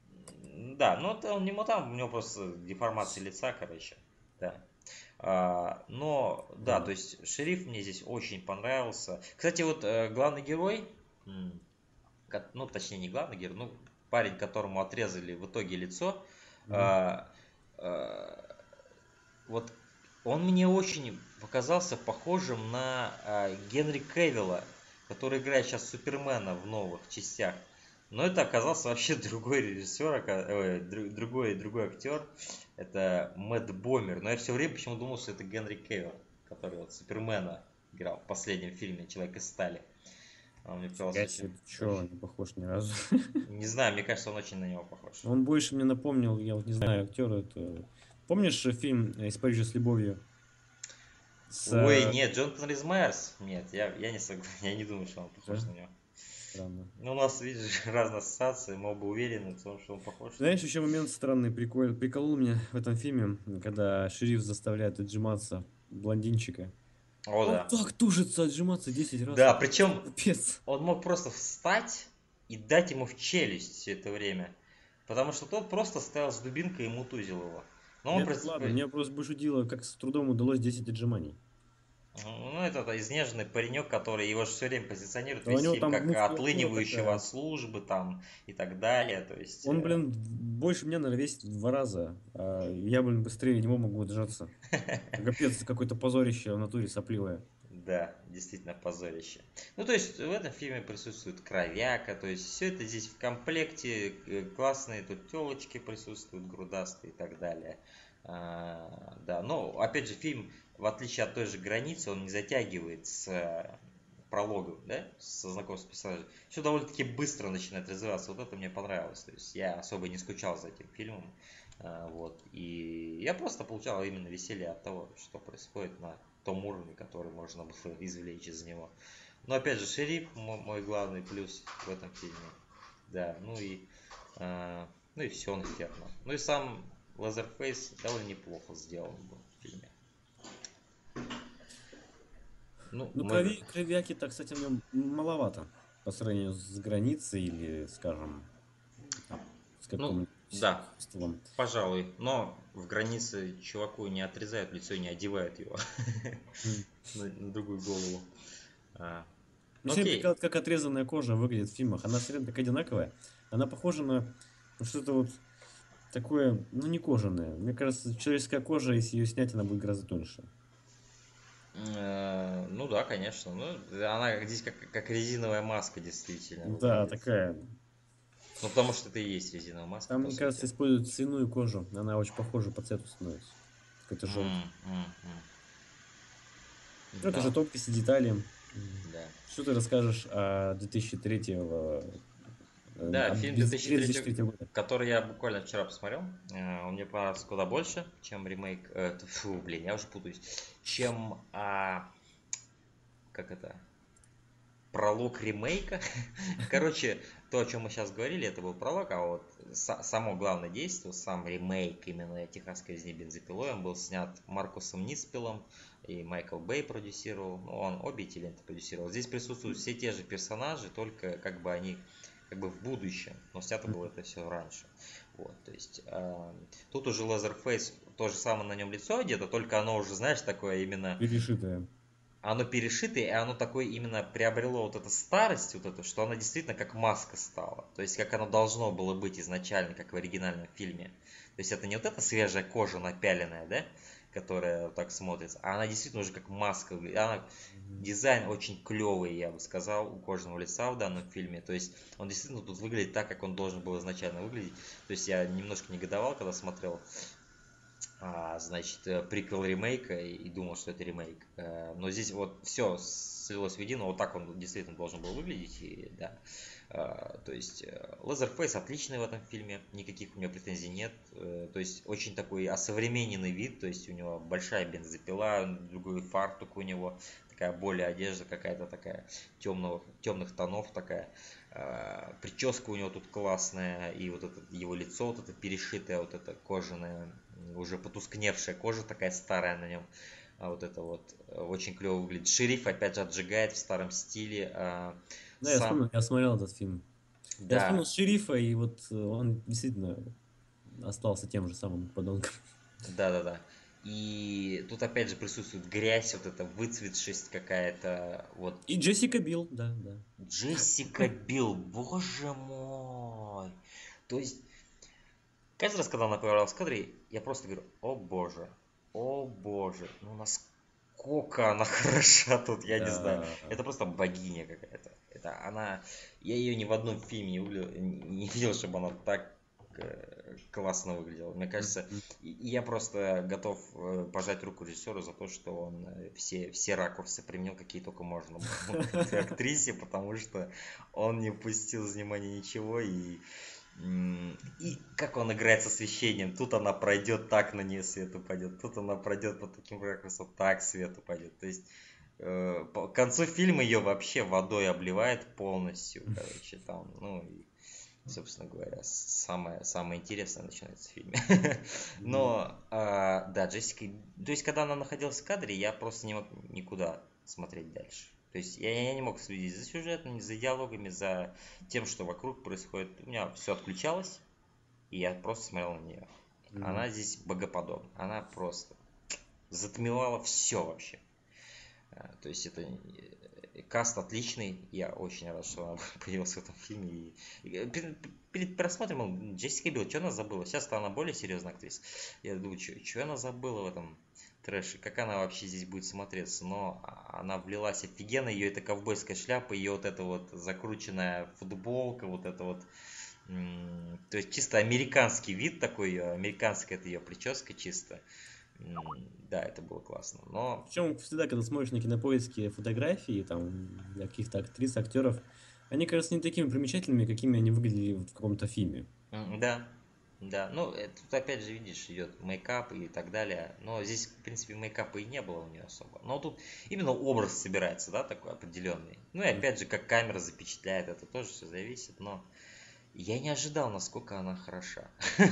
Да, но это он не мутант, у него просто деформация лица, короче. Да. А, но, да, то Да. есть шериф мне здесь очень понравился. Кстати, вот э, главный герой, м, ко- ну, точнее, не главный герой, ну, парень, которому отрезали в итоге лицо, Мгм. а, а, вот он мне очень показался похожим на а, Генри Кевилла, который играет сейчас Супермена в новых частях. Но это оказался вообще другой режиссер, ока- ой, дру- другой, другой актер. Это Мэтт Бомер. Но я все время почему думал, что это Генри Кевилл, который вот Супермена играл в последнем фильме «Человек из стали». Он мне показался Фига очень, себе, ты чё, очень... не похож ни разу. Не знаю, мне кажется, он очень на него похож. Он больше мне напомнил, я вот не знаю, актера это. Помнишь э, фильм э, «Из Парижа с любовью»? С... Ой, э, нет, Джонатан Рис Майерс. Нет, я, я не согласен, я не думаю, что он похож Да? на него. Странно. Ну, у нас, видишь, разные ассоциации, мы оба уверены в том, что он похож на Знаешь, него. еще момент странный, прикольный. Приколол меня в этом фильме, когда шериф заставляет отжиматься блондинчика. О, Он да. так тужится отжиматься десять раз. Да, Это причем капец. он мог просто встать и дать ему в челюсть все это время. Потому что тот просто стоял с дубинкой и мутузил его. Но он, Это прос- ладно, меня просто больше удивило, как с трудом удалось десять отжиманий. ну, это изнеженный паренек, который его же все время позиционирует Да у весь него фильм там как мускулатура отлынивающего такая. от службы там и так далее. То есть, Он, э, блин, больше меня, наверное, весит в два раза. А я, блин, быстрее него могу отжаться. Капец, какое-то позорище в натуре сопливое. да, действительно позорище. Ну, то есть в этом фильме присутствует кровяка, то есть все это здесь в комплекте, э, классные тут телочки присутствуют, грудастые и так далее. А, да, но опять же фильм, в отличие от той же границы, он не затягивает с э, прологом, да, со знакомством с персонажем. Все довольно-таки быстро начинает развиваться. Вот это мне понравилось. То есть я особо не скучал за этим фильмом. А, вот. И я просто получал именно веселье от того, что происходит на том уровне, который можно было извлечь из него. Но опять же, шериф мой, мой главный плюс в этом фильме. Да, ну и, а, ну и все на ферма. Ну и сам Лазерфейс довольно неплохо сделан был в фильме. Ну, Ну, мы, крови, кровяки-то, кстати, в нем маловато. По сравнению с границей или, скажем, там, с ну, каким-нибудь да, хостелом. пожалуй, но в границе чуваку не отрезают лицо и не одевают его М. на, на другую голову. А, Мне всегда окей. прикалывает, как отрезанная кожа выглядит в фильмах. Она все время так одинаковая. Она похожа на ну, что-то вот такое, ну, не кожаное. Мне кажется, человеческая кожа, если ее снять, она будет гораздо тоньше. Э, Ну да, конечно. Ну, она здесь как, как резиновая маска действительно Да, выглядит. такая. Ну, потому что это и есть резиновая маска, Там, по мне кажется, сути. используют свиную кожу. Она очень похожа по цвету становится. Какой-то М, желтый. м, м. Ну, это же Да, тонкости детали. М. да. Что ты расскажешь о две тысячи третьего, э, Да, от фильм две тысячи две тысячи третьего, две тысячи третьего года? который я буквально вчера посмотрел, э, он мне понравился куда больше, чем ремейк. э, т- Фу, блин, я уже путаюсь. Чем, а, как это, пролог ремейка. Короче, то, о чем мы сейчас говорили, это был пролог, а вот са- само главное действие, сам ремейк именно «Техасской резни бензопилой», он был снят Маркусом Ниспелом, и Майкл Бэй продюсировал, ну, он обе эти ленты продюсировал. Здесь присутствуют все те же персонажи, только как бы они как бы в будущем, но снято было это все раньше. Вот, то есть э, тут уже Лазерфейс, то же самое на нем лицо одето, только оно уже, знаешь, такое именно Перешитая. оно перешитое, и оно такое именно приобрело вот эту старость, вот эту, что оно действительно как маска стала. То есть, как оно должно было быть изначально, как в оригинальном фильме. То есть, это не вот эта свежая кожа напяленная, да, которая вот так смотрится, а она действительно уже как маска. Она, дизайн очень клевый, я бы сказал, у кожаного лица в данном фильме. То есть, он действительно тут выглядит так, как он должен был изначально выглядеть. То есть, я немножко негодовал, когда смотрел а, значит, э, приквел ремейка и, и думал, что это ремейк. Э, Но здесь вот все слилось в едино, вот так он действительно должен был выглядеть. И, да. Э, То есть э, Лазерфейс отличный в этом фильме, никаких у него претензий нет. Э, То есть очень такой осовремененный вид, то есть у него большая бензопила, другой фартук у него, такая более одежда какая-то такая темного, темных тонов такая. Э, Прическа у него тут классная, и вот это его лицо, вот это перешитое, вот это кожаное, уже потускневшая кожа такая старая на нем. А вот это вот э, очень клево выглядит. Шериф опять же отжигает в старом стиле. А, Да, я Сам, вспомнил, я смотрел этот фильм. Я вспомнил да, шерифа, и вот э, он действительно остался тем же самым подонком. да, да, да. И тут опять же присутствует грязь, вот эта выцветшесть какая-то. Вот И Джессика Билл, да, да. Джессика Билл, боже мой. То есть каждый раз, когда она появлялась в кадре, я просто говорю, о боже, о боже, ну насколько она хороша тут, я не знаю. Да. Это просто богиня какая-то. Это она, я ее ни в одном фильме не, увидел, не видел, чтобы она так э, классно выглядела. Мне кажется, Мгм. и и я просто готов э, пожать руку режиссеру за то, что он э, все, все ракурсы применил, какие только можно было к этой актрисе, потому что он не упустил из внимания ничего, и М, И как он играет с освещением. Тут она пройдет, так на нее свет упадет. Тут она пройдет по таким ракурсам, так свет упадет. То есть э, по к концу фильма ее вообще водой обливает полностью. Короче, там, ну, и, собственно говоря, с- самое, самое интересное начинается в фильме. Мгм. Но, а, да, Джессика... То есть, когда она находилась в кадре, я просто не мог никуда смотреть дальше. То есть, я, я не мог следить за сюжетом, за диалогами, за тем, что вокруг происходит. У меня все отключалось, и я просто смотрел на нее. Мгм. Она здесь богоподобна. Она просто затмевала все вообще. А, То есть это э, каст отличный. Я очень рад, что она появилась в этом фильме. И, и, э, перед, перед просмотром мол, Джессика Билл, что она забыла? Сейчас-то она более серьезная актриса. Я думаю, что она забыла в этом трэше? Как она вообще здесь будет смотреться? Но а- она влилась офигенно. Ее эта ковбойская шляпа, ее вот эта вот закрученная футболка, вот это вот. м, То есть чисто американский вид такой ее, американская это ее прическа чисто. М, Да, это было классно. Но Причем всегда, когда смотришь на кинопоиске фотографии там для каких-то актрис, актеров, они кажутся не такими примечательными, какими они выглядели вот в каком-то фильме. М, Да, да. Ну, э, тут опять же, видишь, идет мейкап и так далее. Но здесь, в принципе, мейкапа и не было у нее особо. Но тут именно образ собирается, да, такой определенный. Ну и М. опять же, как камера запечатляет, это тоже все зависит. Но я не ожидал, насколько она хороша.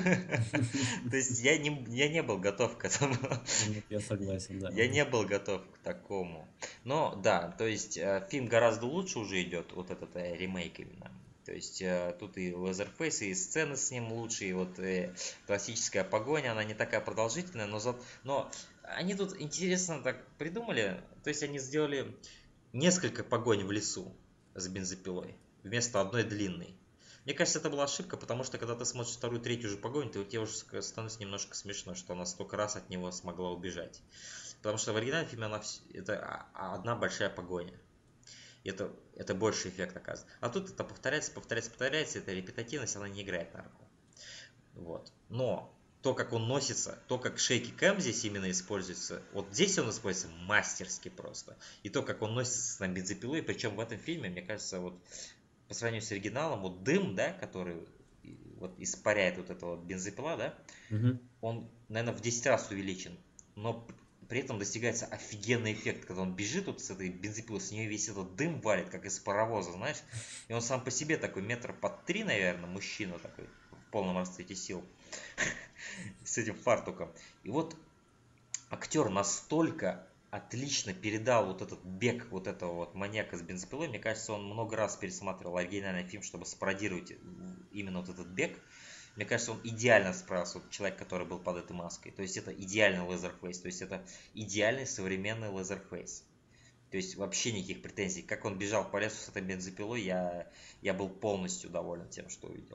То есть я не, я не был готов к этому. Вот я согласен, да. Я не был готов к такому. Но да, то есть э, фильм гораздо лучше уже идет, вот этот э, ремейк именно. То есть э, тут и Лазерфейс, и сцены с ним лучше, и вот э, классическая погоня, она не такая продолжительная, но, за... но они тут интересно так придумали, то есть они сделали несколько погонь в лесу с бензопилой вместо одной длинной. Мне кажется, это была ошибка, потому что когда ты смотришь вторую, третью же погоню, то тебе уже становится немножко смешно, что она столько раз от него смогла убежать. Потому что в оригинальном фильме она вс- это а- а- одна большая погоня. И это, это больше эффект оказывает. А тут это повторяется, повторяется, повторяется, эта репетативность, она не играет на руку. Вот. Но то, как он носится, то, как шейки кэм здесь именно используется, вот здесь он используется мастерски просто. И то, как он носится на бензопилой, причем в этом фильме, мне кажется, вот по сравнению с оригиналом, вот дым, да, который вот испаряет вот эта вот бензопила, да, Мгм. он, наверное, в десять раз увеличен. Но при этом достигается офигенный эффект, когда он бежит вот с этой бензопилой, с нее весь этот дым валит, как из паровоза, знаешь. И он сам по себе такой метр под три, наверное, мужчина такой, в полном расцвете сил, с этим фартуком. И вот актер настолько отлично передал вот этот бег вот этого вот маньяка с бензопилой. Мне кажется, он много раз пересматривал оригинальный фильм, чтобы спародировать именно вот этот бег. Мне кажется, он идеально справился, вот человек, который был под этой маской. То есть это идеальный Лезерфейс, то есть это идеальный современный Лезерфейс. То есть вообще никаких претензий. Как он бежал по лесу с этой бензопилой, я, я был полностью доволен тем, что увидел.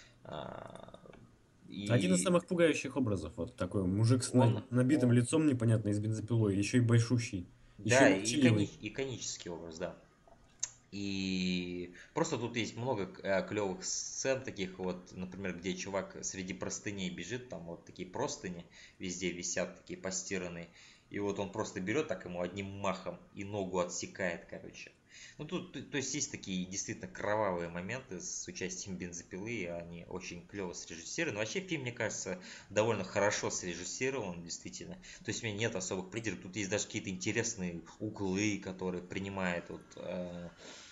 И Один из самых пугающих образов. Вот такой мужик с на- он, набитым он лицом непонятно и с бензопилой, еще и большущий, еще да, и и икони- молчаливый. иконический образ, да. И просто тут есть много клевых сцен таких вот, например, где чувак среди простыней бежит, там вот такие простыни везде висят, такие постиранные. И вот он просто берет так ему одним махом и ногу отсекает, короче. Ну тут, то то есть есть такие действительно кровавые моменты с участием бензопилы, и они очень клево срежиссированы. Вообще фильм, мне кажется, довольно хорошо срежиссирован, действительно. То есть у меня нет особых придирок. Тут есть даже какие-то интересные углы, которые принимает вот, э,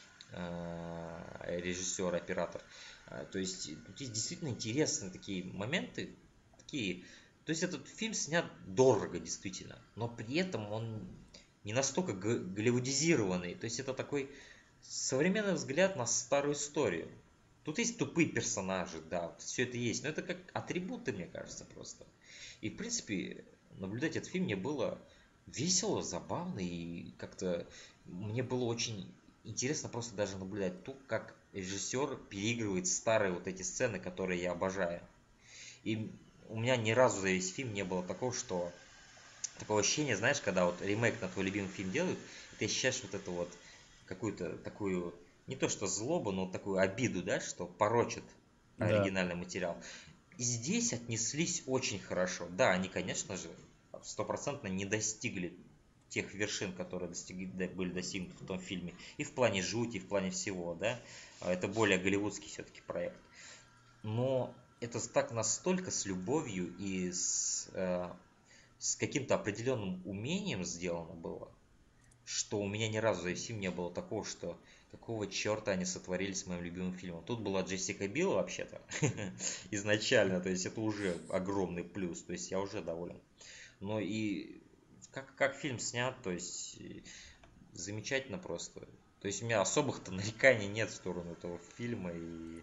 э, режиссер, оператор. Э, То есть тут есть действительно интересные такие моменты, такие. То есть этот фильм снят дорого, действительно, но при этом он не настолько г- голливудизированный. То есть это такой современный взгляд на старую историю. Тут есть тупые персонажи, да, вот все это есть, но это как атрибуты, мне кажется, просто. И, в принципе, наблюдать этот фильм мне было весело, забавно, и как-то мне было очень интересно просто даже наблюдать то, как режиссер переигрывает старые вот эти сцены, которые я обожаю. И у меня ни разу за весь фильм не было такого, что такое ощущение, знаешь, когда вот ремейк на твой любимый фильм делают, и ты ощущаешь вот эту вот какую-то такую, не то что злобу, но такую обиду, да, что порочит Да. оригинальный материал. И здесь отнеслись очень хорошо. Да, они, конечно же, стопроцентно не достигли тех вершин, которые достигли, да, были достигнуты в том фильме. И в плане жути, и в плане всего, да. А это более голливудский все-таки проект. Но это так настолько с любовью и с, э, с каким-то определенным умением сделано было, что у меня ни разу за весь фильм не было такого, что какого черта они сотворили с моим любимым фильмом. Тут была Джессика Билл вообще-то изначально, то есть это уже огромный плюс, то есть я уже доволен. Но и как, как фильм снят, то есть замечательно просто. То есть у меня особых-то нареканий нет в сторону этого фильма. И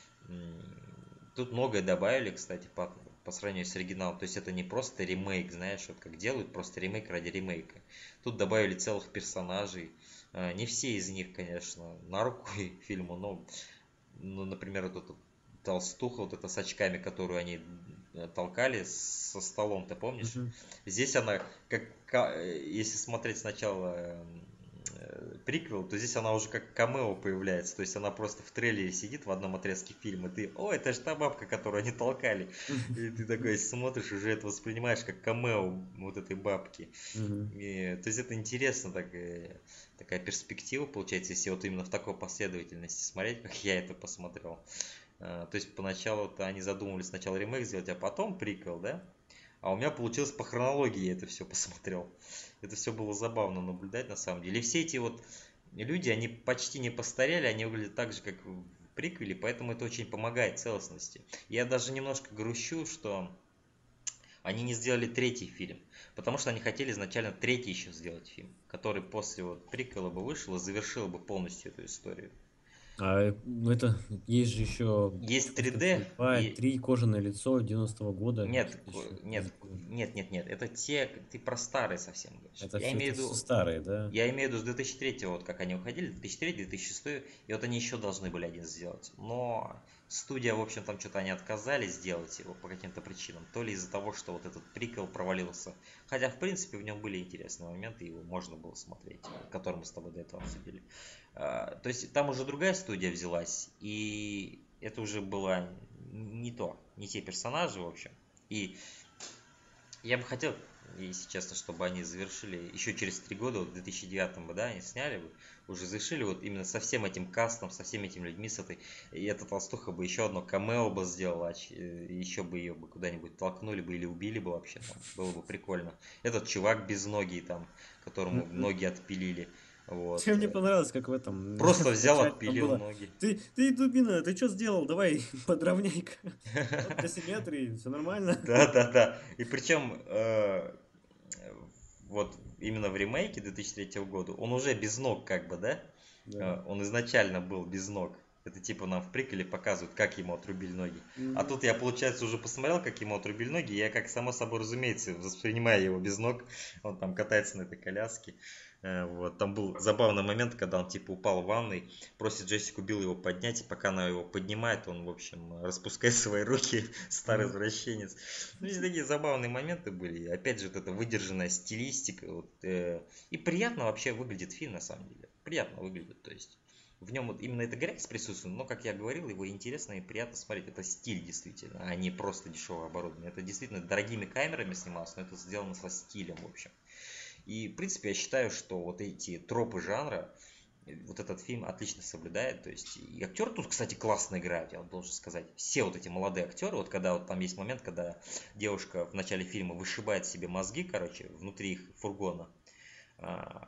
тут многое добавили, кстати, по, по сравнению с оригиналом. То есть это не просто ремейк, знаешь, вот как делают, просто ремейк ради ремейка. Тут добавили целых персонажей. Не все из них, конечно, на руку фильму, но, ну, например, вот эта толстуха, вот эта с очками, которую они толкали со столом, ты помнишь? Мгм. Здесь она, как, если смотреть сначала приквел, то здесь она уже как камео появляется. То есть она просто в трейлере сидит в одном отрезке фильма. Ты, о, это же та бабка, которую они толкали. И ты такой смотришь, уже это воспринимаешь как камео вот этой бабки. Мгм. И, то есть это интересно, такая, такая перспектива получается, если вот именно в такой последовательности смотреть, как я это посмотрел. То есть поначалу-то они задумывались сначала ремейк сделать, а потом приквел, да? А у меня получилось по хронологии, я это все посмотрел. Это все было забавно наблюдать на самом деле. И все эти вот люди, они почти не постарели, они выглядят так же, как в приквеле, поэтому это очень помогает целостности. Я даже немножко грущу, что они не сделали третий фильм, потому что они хотели изначально третий еще сделать фильм, который после вот приквела бы вышел и завершил бы полностью эту историю. А ну, это есть же еще Есть три дэ Frankenstein два, и три кожаное лицо девяностого года. нет, Что-то еще нет, бензопила. нет, нет, нет, это те, ты про старые совсем говоришь. Это Я все, имею это в все виду, старые, да? я имею в виду с две тысячи третьего, вот как они уходили, две тысячи третий, две тысячи шестой, и вот они еще должны были один сделать. Но студия, в общем, там что-то они отказались сделать его по каким-то причинам. То ли из-за того, что вот этот приквел провалился. Хотя, в принципе, в нем были интересные моменты, его можно было смотреть, который мы с тобой до этого обсудили. А, То есть там уже другая студия взялась, и это уже было не то, не те персонажи, в общем. И я бы хотел если честно, чтобы они завершили еще через три года, вот в две тысячи девятом году, да, они сняли бы, уже завершили вот именно со всем этим кастом, со всеми этими людьми, с этой, и эта толстуха бы еще одно камео бы сделала, еще бы ее бы куда-нибудь толкнули бы или убили бы вообще, там, было бы прикольно. Этот чувак без ноги там, которому ноги отпилили. Вот. Мне понравилось, как в этом Просто в взял, начале там отпилил было. ноги. Ты, ты, дубина, ты что сделал? Давай, подровняй-ка. Вот для симметрии, все нормально. Да, да, да. И причем э, вот именно в ремейке две тысячи третьего года он уже без ног, как бы, да? Да. Э, Он изначально был без ног. Это типа нам в приколе показывают, как ему отрубили ноги. А Мгм. тут я, получается, уже посмотрел, как ему отрубили ноги, и я, как само собой разумеется, воспринимаю его без ног. Он там катается на этой коляске. Э, Вот. Там был забавный момент, когда он типа упал в ванной, просит Джессику Билл его поднять, и пока она его поднимает, он, в общем, распускает свои руки, старый Мгм. извращенец. Ну, и такие забавные моменты были. И опять же, вот эта выдержанная стилистика. Вот, э, и приятно вообще выглядит фильм, на самом деле. Приятно выглядит, то есть. В нем вот именно эта грязь присутствует, но, как я говорил, его интересно и приятно смотреть. Это стиль, действительно, а не просто дешевое оборудование. Это действительно дорогими камерами снималось, но это сделано со стилем, в общем. И, в принципе, я считаю, что вот эти тропы жанра, э, вот этот фильм отлично соблюдает. То есть, и актеры тут, кстати, классно играют, я вот должен сказать. Все вот эти молодые актеры, вот когда вот там есть момент, когда девушка в начале фильма вышибает себе мозги, короче, внутри их фургона, а,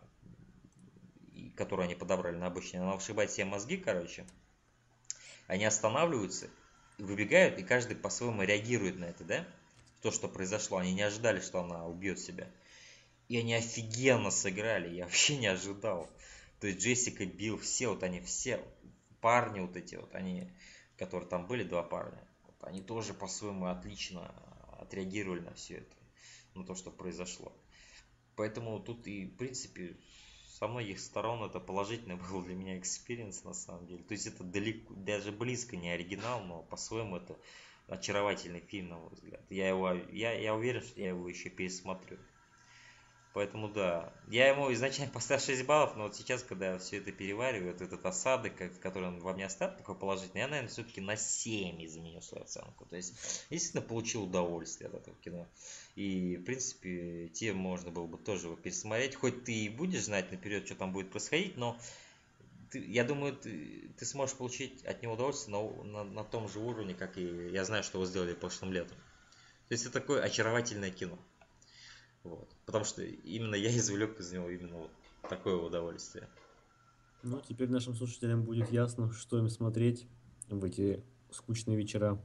и- которую они подобрали на обочине, она вышибает себе мозги, короче, они останавливаются, выбегают, и каждый по-своему реагирует на это, да? То, что произошло. Они не ожидали, что она убьет себя. И они офигенно сыграли, я вообще не ожидал. То есть Джессика Билл, все вот они, все парни вот эти вот, они, которые там были, два парня, вот они тоже по-своему отлично отреагировали на все это, на то, что произошло. Поэтому тут и, в принципе, со многих сторон это положительный был для меня экспириенс на самом деле. То есть это далеко, даже близко не оригинал, но по-своему это очаровательный фильм, на мой взгляд. Я, его, я, я уверен, что я его еще пересмотрю. Поэтому да, я ему изначально поставил шесть баллов, но вот сейчас, когда я все это перевариваю, вот этот осадок, как- который он во мне оставил, такой положительный, я, наверное, все-таки на семь изменю свою оценку. То есть, действительно получил удовольствие от этого кино. И, в принципе, тебе можно было бы тоже его пересмотреть. Хоть ты и будешь знать наперед, что там будет происходить, но ты- я думаю, ты, ты сможешь получить от него удовольствие на, на- на том же уровне, как и я знаю, что вы сделали прошлым летом. То есть, это такое очаровательное кино. Вот. Потому что именно я извлек из него именно вот такое удовольствие. Ну, теперь нашим слушателям будет ясно, что им смотреть в эти скучные вечера,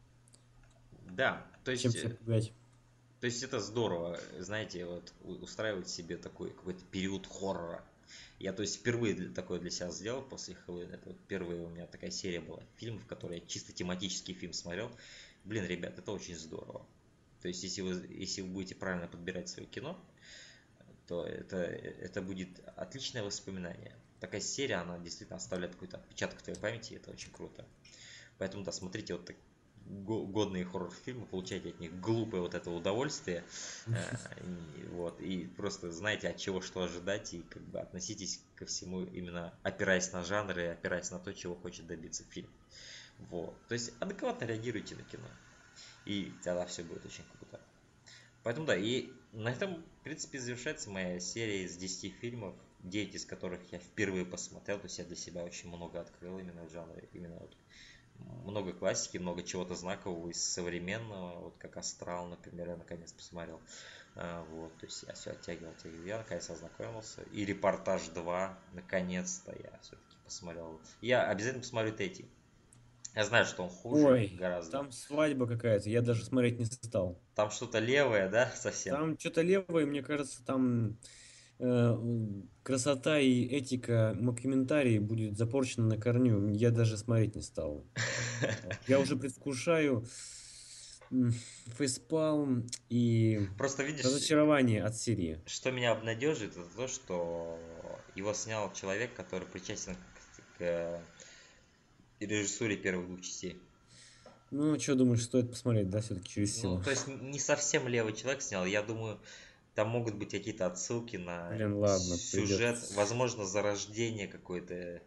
Да, то чем есть, себя э, пугать. то есть это здорово, знаете, вот у- устраивать себе такой какой-то период хоррора. Я, то есть, впервые для- такое для себя сделал после Хэллоуина. Это вот первая у меня такая серия была фильмов, в которой я чисто тематический фильм смотрел. Блин, ребят, это очень здорово. То есть, если вы, если вы будете правильно подбирать свое кино, то это, это будет отличное воспоминание. Такая серия, она действительно оставляет какой-то отпечаток в твоей памяти, и это очень круто. Поэтому, да, смотрите вот так го- годные хоррор-фильмы, получайте от них глупое вот это удовольствие, э, и, вот, и просто знаете, от чего что ожидать, и как бы относитесь ко всему именно опираясь на жанр и опираясь на то, чего хочет добиться фильм. Вот. То есть адекватно реагируйте на кино, и тогда все будет очень круто. Поэтому да, и на этом, в принципе, завершается моя серия из десяти фильмов, девять из которых я впервые посмотрел, то есть я для себя очень много открыл именно в жанре, именно вот много классики, много чего-то знакового из современного, вот как «Астрал», например, я наконец посмотрел. А, вот, то есть я все оттягивал, оттягивал, я наконец ознакомился. И «Репортаж два», наконец-то я все-таки посмотрел. Я обязательно посмотрю третий. Я знаю, что он хуже Ой, гораздо. там свадьба какая-то, я даже смотреть не стал. Там что-то левое, да, совсем? Там что-то левое, мне кажется, там э, м, красота и этика мокюментарии будет запорчена на корню. Я даже смотреть не стал. Вот. Я уже предвкушаю м, фейспалм и Просто видишь, разочарование от серии. что меня обнадежит, это то, что его снял человек, который причастен к, к режиссуре первых двух частей. Ну, что думаешь, стоит посмотреть, да, все-таки через Ну, силу? то есть не совсем левый человек снял. Я думаю, там могут быть какие-то отсылки на Блин, ладно, сюжет, придется. возможно, зарождение какое-то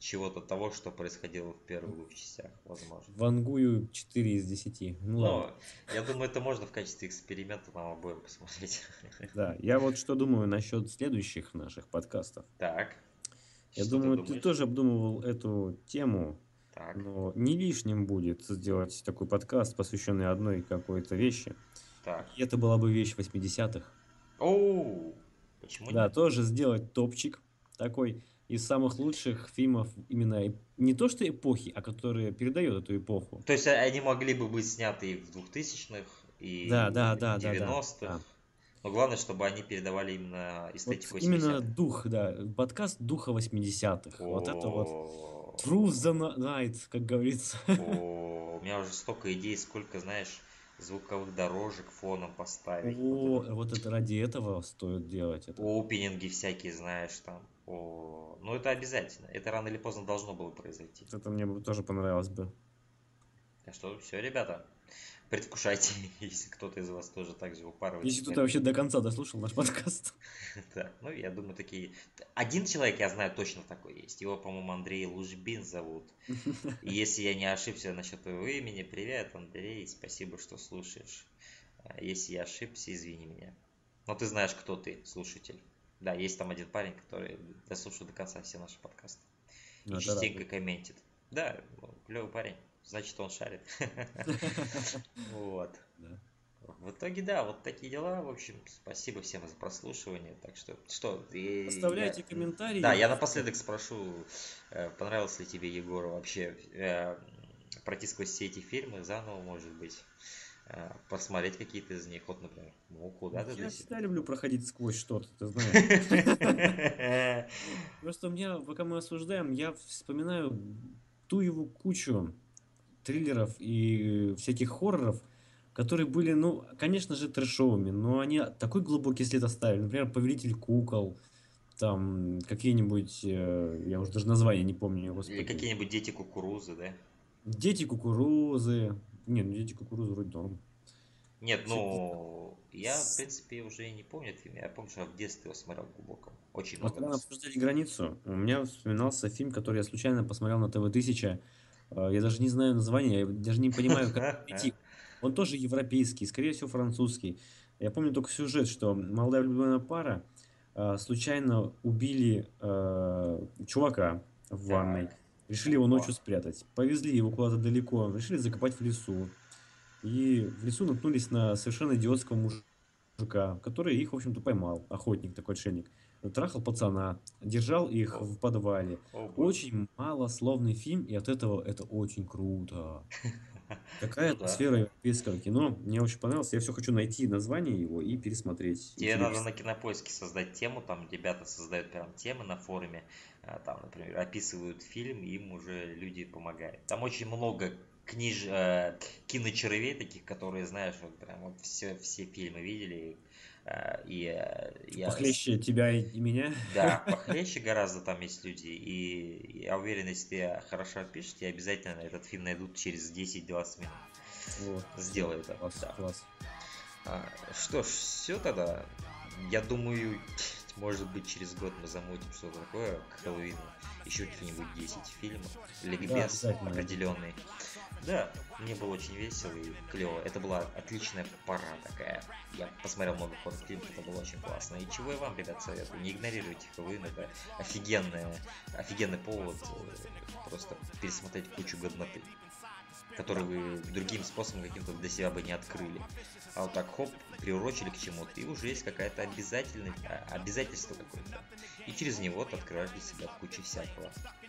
чего-то того, что происходило в первых двух частях, возможно. Вангую четыре из десяти. Ну ладно. Но я думаю, это можно в качестве эксперимента нам обоим посмотреть. Да, я вот что думаю насчет следующих наших подкастов. Так. Я что думаю, ты, ты думаешь? тоже обдумывал эту тему, Так. но не лишним будет сделать такой подкаст, посвященный одной какой-то вещи. Так. И это была бы вещь восьмидесятых. Оу! Почему Да, нет? тоже сделать топчик такой из самых лучших фильмов именно эп- не то что эпохи, а которые передают эту эпоху. То есть они могли бы быть сняты и в двухтысячных, и Да, да, в да, да, да, девяностых. да. Но главное, чтобы они передавали именно Вот эстетику именно восьмидесятых. дух, да, подкаст духа восьмидесятых. Вот это вот О, Through the Night, как говорится. о, у меня уже столько идей, сколько, знаешь, звуковых дорожек фоном поставить. О, Вот это. вот это ради этого стоит делать это. Опенинги всякие, знаешь, там. О, ну это обязательно. Это рано или поздно должно было произойти. Это мне бы тоже понравилось бы. Так что все, ребята, предвкушайте, если кто-то из вас тоже так же упарывается. Если кто-то вообще до конца дослушал наш подкаст. Да, ну я думаю, такие... Один человек, я знаю, точно такой есть. Его, по-моему, Андрей Лужбин зовут. И если я не ошибся насчет его имени, привет, Андрей, спасибо, что слушаешь. А Если я ошибся, извини меня. Но ты знаешь, кто ты, слушатель. Да, есть там один парень, который дослушал до конца все наши подкасты. И Ну, это частенько радует. комментит. Да, клевый парень. Значит, он шарит. Вот. Да. В итоге, да, вот такие дела. В общем, спасибо всем за прослушивание. Так что, что, и Оставляйте я- комментарии. Да, я напоследок спрошу, э, понравился ли тебе, Егор, вообще э, пройти сквозь все эти фильмы заново, может быть, э, посмотреть какие-то из них. Вот, например, ну, куда ты Я для всегда себя? люблю проходить сквозь что-то, ты знаешь. Просто у меня, пока мы осуждаем, я вспоминаю ту его кучу триллеров и всяких хорроров, которые были, ну, конечно же, трэшовыми, но они такой глубокий след оставили. Например, «Повелитель кукол», там какие-нибудь, э, я уже даже названия не помню, Или господи. какие-нибудь дети кукурузы, да? «Дети кукурузы». Не, ну «Дети кукурузы» вроде норм. Нет, Всякие ну, я, в с- принципе, уже и не помню этот фильм. Я помню, что я в детстве его смотрел глубоко. Очень Вот много когда мы раз. обсуждали «Границу», у меня вспоминался фильм, который я случайно посмотрел на ТВ тысяча. Э, Я даже не знаю названия, я даже не понимаю, как его найти. Он тоже европейский, скорее всего, французский. Я помню только сюжет, что молодая влюбленная пара э, случайно убили э, чувака в ванной. Так, Решили его опа. ночью спрятать. Повезли его куда-то далеко, решили закопать в лесу. И в лесу наткнулись на совершенно идиотского мужика, который их, в общем-то, поймал. Охотник такой, отшельник. Трахал пацана, держал их О, в подвале. о боже. Очень малословный фильм, и от этого это очень круто. Такая Ну да. атмосфера европейского кино. Мне очень понравилось. Я все хочу найти название его и пересмотреть. И Тебе тебе надо прис- на Кинопоиске создать тему, там ребята создают прям темы на форуме, а, там, например, описывают фильм, и им уже люди помогают. Там очень много книж... э, киночервей таких, которые, знаешь, вот прям вот все, все фильмы видели, э, и э, я... с- Похлеще тебя и и меня. Да, похлеще гораздо там есть люди, и я уверен, если ты хорошо опишешь, тебе обязательно этот фильм найдут через десять-двадцать минут. Вот. Сделай это, Класс, да. класс. А, Что ж, все тогда. Я думаю, может быть, через год мы замутим что-то такое к Хэллоуину. Еще какие-нибудь десять фильмов. Да, Ликбез обязательно. определенный. Да, мне было очень весело и клево. Это была отличная пора такая. Я посмотрел много хоррор-фильмов, это было очень классно. И чего я вам, ребят, советую? Не игнорируйте Хэллоуин, это офигенная, офигенный повод э, просто пересмотреть кучу годноты, который вы другим способом каким-то для себя бы не открыли. А вот так хоп, приурочили к чему-то, и уже есть какая-то обязательность, а, обязательство какое-то. И через него ты открываешь для себя кучу всякого.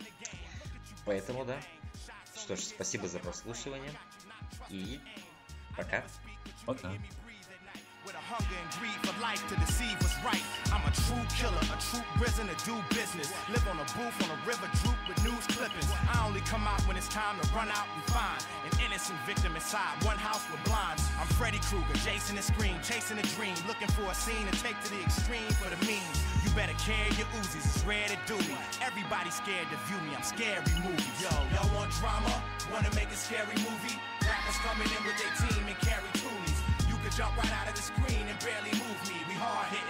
Поэтому да. Что ж, спасибо за прослушивание. И пока. Пока. With a hunger and greed for life to deceive what's right. I'm a true killer, a true prison to do business. Live on a booth on a river, droop with news clippings. I only come out when it's time to run out and find an innocent victim inside one house with blinds. I'm Freddy Krueger, Jason and Scream, chasing a dream, looking for a scene to take to the extreme for the means. You better carry your Uzis, it's rare to do me. Everybody scared to view me, I'm scary movies. Yo, y'all want drama? Wanna make a scary movie? Rappers coming in with their team and carry toolies. You could jump right out of the screen and barely move me. We hard hitting,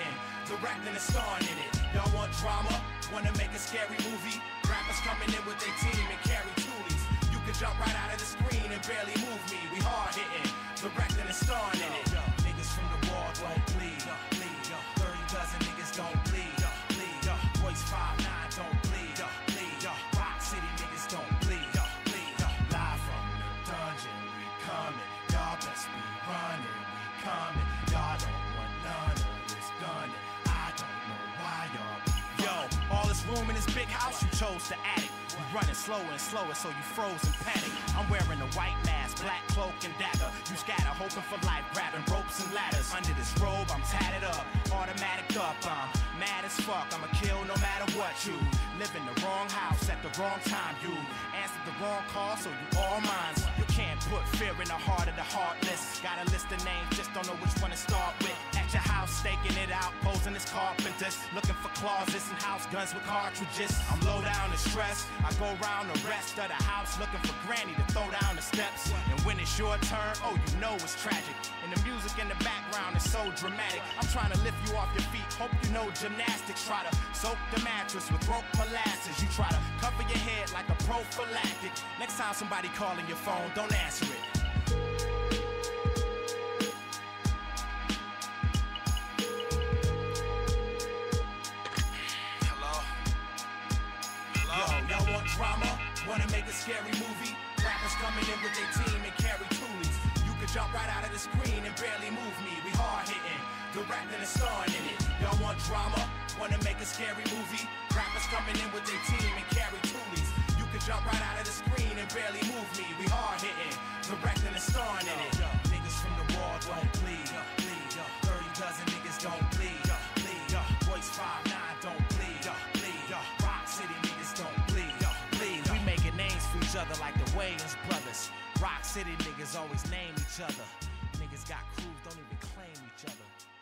directing and starring in it. Y'all want drama? Wanna make a scary movie? Rappers coming in with their team and carry toolies. You can jump right out of the screen and barely move me. We hard hitting, directing and starring in it. Niggas from the wall don't bleed. thirty dozen niggas don't bleed. Boys five nine don't bleed. Rock City niggas don't bleed. Live from the dungeon, we coming. Y'all best be running, we coming. Y'all don't want none of this gunning. I don't know why y'all be. Yo, all this room in this big house, you chose to add it. We running slower and slower, so you froze and panic. I'm wearing a white mask, black cloak and dagger. You scatter, hoping for life, grabbing ropes and ladders. Under this robe, I'm tatted up, automatic up. I'm mad as fuck, I'ma kill no matter what. You live in the wrong house at the wrong time. You answered the wrong call, so you all mine. You can't put fear in the heart of the heartless. Got a list of names, just don't know which one to start with. At your house, staking it out, posing as carpenters, looking for closets and house guns with cartridges. I'm low down and stressed. I go round the rest of the house looking for granny to throw down the steps. And when it's your turn, oh, you know it's tragic. And the music in the background is so dramatic. I'm trying to lift you off your feet, hope you know gymnastics. Try to soak the mattress with rope molasses. You try to cover your head like a prophylactic. Next time somebody calling your phone, don't answer it. Y'all want drama? Wanna make a scary movie? Rappers coming in with their team and carry toolies. You can jump right out of the screen and barely move me. We hard hitting, directing and starring in it. Y'all want drama? Wanna make a scary movie? Rappers coming in with their team and carry toolies. You can jump right out of the screen and barely move me. We hard hitting, directing and starring in it. Niggas from the wall don't bleed. thirty dozen niggas don't bleed. Boys five nine don't bleed. Rock City niggas don't bleed. We making names for each other like the Wayans brothers. Rock City niggas always name each other. Niggas got crews, don't even claim each other.